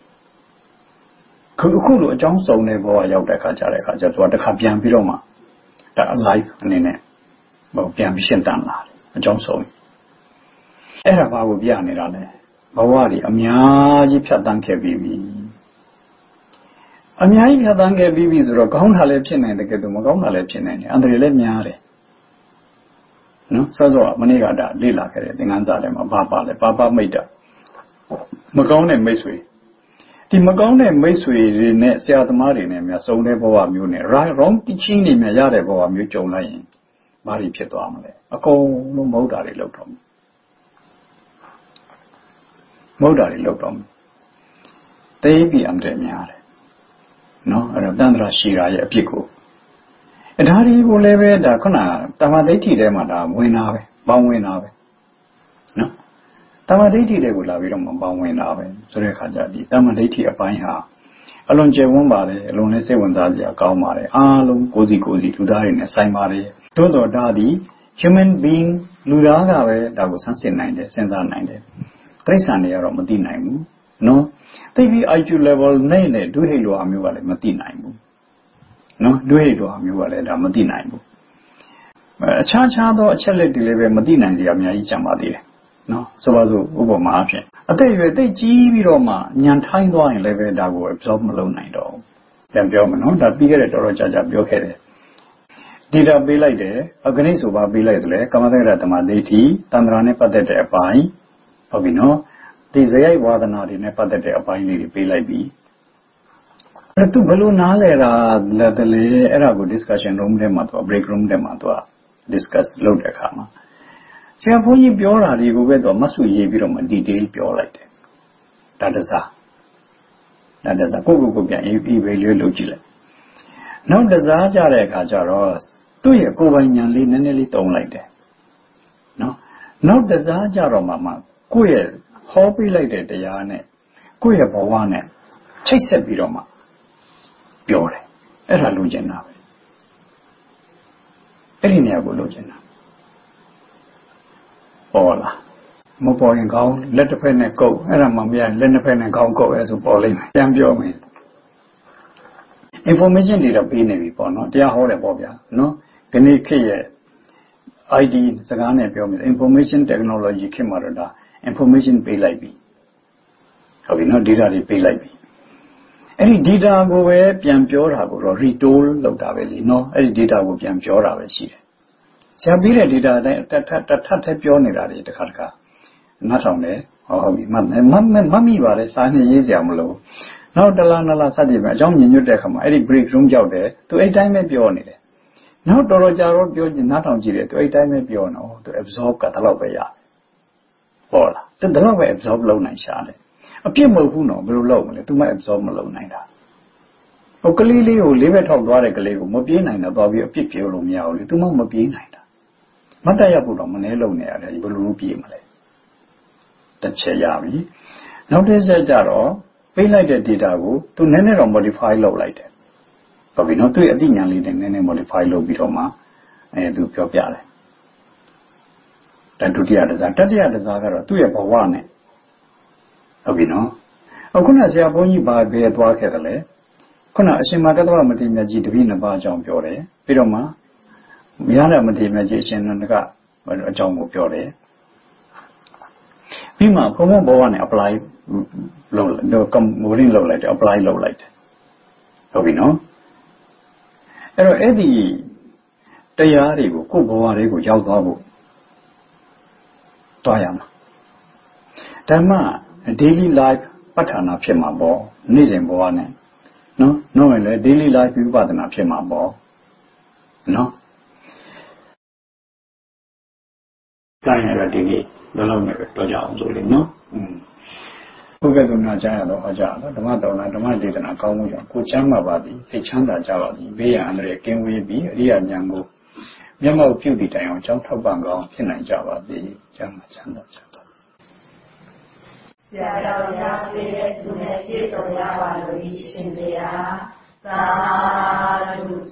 ခုလိုအကြောင်းစုံတဲ့ဘဝရောက်တဲ့အခါကျသူကတစ်ခါပြန်ပြီးတော့မှဒါ alive အနေနဲ့ပြန်ပြီးရှင်းတန်လာတယ်အကြောင်းစုံအဲ့ဒါဘာကိုပြနေတာလဲဘဝတွေအများကြီးဖြတ်တန်းခဲ့ပြီးပြီအများကြီးဖြတ်တန်းခဲ့ပြီးပြီဆိုတော့ကောင်းတာလည်းဖြစ်နိုင်တယ်ကဲတော့မကောင်းတာလည်းဖြစ်နိုင်တယ်အန္တရာယ်လည်းများတယ်နော်စောစောမနေ့ကဒါလေ့လာခဲ့တဲ့သင်ခန်းစာထဲမှာဘာပါလဲပါမိတ်တာမကောင်းတဲ့မိတ်ဆွေဒီမကောင်းတဲ့မိတ်ဆွေတွေနဲ့ဆရာသမားတွေနဲ့များစုံတဲ့ဘဝမျိုးနဲ့ wrong teaching တွေများရတဲ့ဘဝမျိုးကြုံလိုက်ရင်ဘာတွေဖြစ်သွားမလဲအကုန်လုံးမဟုတ်တာတွေလောက်တော့သိပြီးအမှန်များတယ်နော်အဲ့တော့တန်ត្រာရှိရာရဲ့အဖြစ်ကိုဒါတွေကိုလည်းပဲဒါခုနတမ္မာဒိဋ္ဌိထဲမှာဒါဝင်တာပဲပေါင်းဝင်တာပဲနော်တမ္မာဒိဋ္ဌိတွေကိုလာပြီးတော့မပေါင်းဝင်တာပဲဆိုတဲ့အခါကျဒီတမ္မာဒိဋ္ဌိအပိုင်းဟာအလွန်ကျယ်ဝန်းပါတယ်အလွန်လည်းစိတ်ဝင်စားစရာကောင်းပါတယ်အားလုံးကိုယ်စီလူသားတွေနဲ့ဆိုင်ပါတယ်သို့တော်ဒါဒီ human being လူသားကပဲဒါကိုဆန်းစစ်နိုင်တယ်စဉ်းစားနိုင်တယ်တိရစ္ဆာန်တွေကတော့မသိနိုင်ဘူးနော်သိပြီး IQ level နဲ့ဒုဟိတ်လိုအမျိုးကလည်းမသိနိုင်ဘူးနော်ဒုဟိတ်လိုအမျိုးကလည်းဒါမသိနိုင်ဘူးအခြားသောအချက်လက်တွေလည်းပဲမသိနိုင်စရာအများကြီးကျန်ပါသေးတယ်နော်ဆိုပါစို့ဥပမာအဖြစ်အသက်အရွယ်သိကြီးပြီးတော့မှညံထိုင်းသွားရင်လည်းပဲဒါကို absorb မလုပ်နိုင်တော့ဘူးပြန်ပြောမနော်ဒါပြီးခဲ့တဲ့တော်တော်ကြာပြောခဲ့တယ် data ပေးလိုက်တယ်အဂဏိဆိုပါပေးလိုက်တယ်လေကာမတက္ကရတမ္မာဒိဋ္ဌိတန္တရာနဲ့ပတ်သက်တဲ့အပိုင်းဟုတ်ပြီနော်ဒီဇယိုက်ဝါဒနာတွေနဲ့ပတ်သက်တဲ့အပိုင်းလေးတွေပေးလိုက်ပြီအဲ့သူဘလို့နားလဲတာလက်တလေအဲ့ဒါကို discussion room ထဲမှာသူ break room ထဲမှာသူ discuss လုပ်တဲ့အခါမှာဆရာဘုန်းကြီးပြောတာတွေကိုပဲသူမဆွေရေးပြီးတော့မှ detail ပြောလိုက်တယ်ဒါတစားကိုပြန် evaluate လုပ်ကြည့်လိုက်နောက်တစားကြတဲ့အခါကျတော့သူ့ရဲ့ကိုယ်ပိုင်ဉာဏ်လေးနည်းနည်းလေးတုံးလိုက်တယ်နော်နောက်တစားကြတော့မှကိုယ့်ရဲ့ဟောပေးလိုက်တဲ့တရားနဲ့ကိုယ့်ရဲ့ဘဝနဲ့ချိတ်ဆက်ပြီးတော့မှပြောတယ်အဲ့ဒါလိုချင်တာပဲအဲ့ဒီနေရာကိုလိုချင်တာပေါ်လာမပေါ်ရင်ကောင်းလက်တစ်ဖက်နဲ့ကုတ်အဲ့ဒါမှမရလက်နှစ်ဖက်နဲ့ကောင်းကုတ်အဲ့ဆိုပေါ်လိမ့်မယ်ပြန်ပြောမယ် information တွေတော့ပေးနေပြီပေါ့နော်တရားဟောတယ်ပေါ့ဗျာနော်ဒီနေ့ခေတ်ရဲ့ ID စကားနဲ့ပြောမယ် information technology ခေတ်မှာတော့ဒါ information ပေးလိုက်ပြီဟုတ်ပြီနော် data တွေပေးလိုက်ပြီအဲ့ဒီ data ကိုပဲပြန်ပြောတာကိုတော့ retold လုပ်တာပဲလीနော်အဲ့ဒီ data ကိုပြန်ပြောတာပဲရှိတယ်ဆရာပြီးတဲ့ data အတိုင်းတထပ်ပြောနေတာတွေတခါနားထောင်တယ်ဟုတ်ပြီမှတ်မိပါလေစာနဲ့ရေးစရာမလိုနောက်တလားနလားစသည်ပဲအကြောင်းညင်ညွတ်တဲ့အခါမှာအဲ့ဒီ break room ကြောက်တယ်သူအဲ့တိုင်းပဲပြောနေတယ်နောက်တော်တော်ကြာတော့ပြောနားထောင်ကြည့်တယ်သူအဲ့တိုင်းပဲပြောနေသူ absorb ကတလောက်ပဲရတယ်ဟုတ်လားသူတလောက်ပဲ absorb လုပ်နိုင်ရှာတယ်အပြစ်မဟုတ်ဘူးနော်ဘယ်လိုလုပ်မလဲသူမ absorb မလုပ်နိုင်တာဟိုကလေးလေးကိုလေးဘက်ထောက်သွားတဲ့ကလေးကိုမပြေးနိုင်တော့သွားပြီးအပြစ်ပြောလို့မရဘူးလေသူမပြေးနိုင်တာမတ်တက်ရဖို့တော့မနှဲလုံနေရတယ်ဘယ်လိုပြေးမလဲတစ်ချက်ရပြီနောက်တစ်ချက်ကြတော့ပေးလိုက်တဲ့ data ကိုသူနည်းနည်းတော့ modify လုပ်လိုက်တယ်ဟုတ်ပြီနော်သူ့ရဲ့အသိဉာဏ်လေးနဲ့နည်းနည်း modify လုပ်ပြီးတော့မှသူပြောပြတယ်ဒုတိယတစားတတိယတစားကတော့သူ့ရဲ့ဘဝနဲ့ဟုတ်ပြီနော်အခုနဆရာဘုန်းကြီးဘာပဲသွားခဲ့တယ်လဲခုနအရှင်မကတ္တဝမထေရမြတ်ကြီးတပည့်နှစ်ပါးအကြောင်းပြောတယ်ပြီးတော့မှမြားတဲ့မထေရမြတ်ကြီးအရှင်နန္ဒကအကြောင်းကိုပြောတယ်ပြီးမှဘုံဘဝနဲ့ apply လုပ်တော့ community လုပ်လိုက်တယ် apply လုပ်လိုက်တယ်ဟုတ်ပြီနော်အဲ့တော့အဲ့ဒီတရားတွေကိုကိုယ်ဘဝတွေကိုရောက်သွားဖို့တွားရမှာဓမ္မ daily life ပဋ္ဌာနာဖြစ်မှာပေါ့နေ့စဉ်ဘဝနဲ့နော်နောက်ရင်လည်း daily life ဝိပဿနာဖြစ်မှာပေါ့နော်တိုင်းရတဲ့ဒီနေ့လုံးလုံးနဲ့ပဲတော့ကြအောင်ဆိုလို့နော်ဘုရားကနာကြရတော့ဟောကြတော့ဓမ္မတော်နာဓမ္မဒေသနာကောင်းမှုကြောင့်ကိုချမ်းသာပါသည်စိတ်ချမ်းသာကြပါသည်ဘေးရန်အန္တရာယ်ကင်းဝေးပြီးအရိယာဉာဏ်ကိုမျက်မှောက်ပြုသည့်တိုင်အောင်ကြောင်းထောက်ပံ့ကောင်းဖြစ်နိုင်ကြပါသည်ကျမ်းမှာချမ်းသာကြပါသည်ဆရာတော်များပြည့်တဲ့သူနဲ့ပြည့်စုံရပါလို့ဤရှင်တရားသာဓု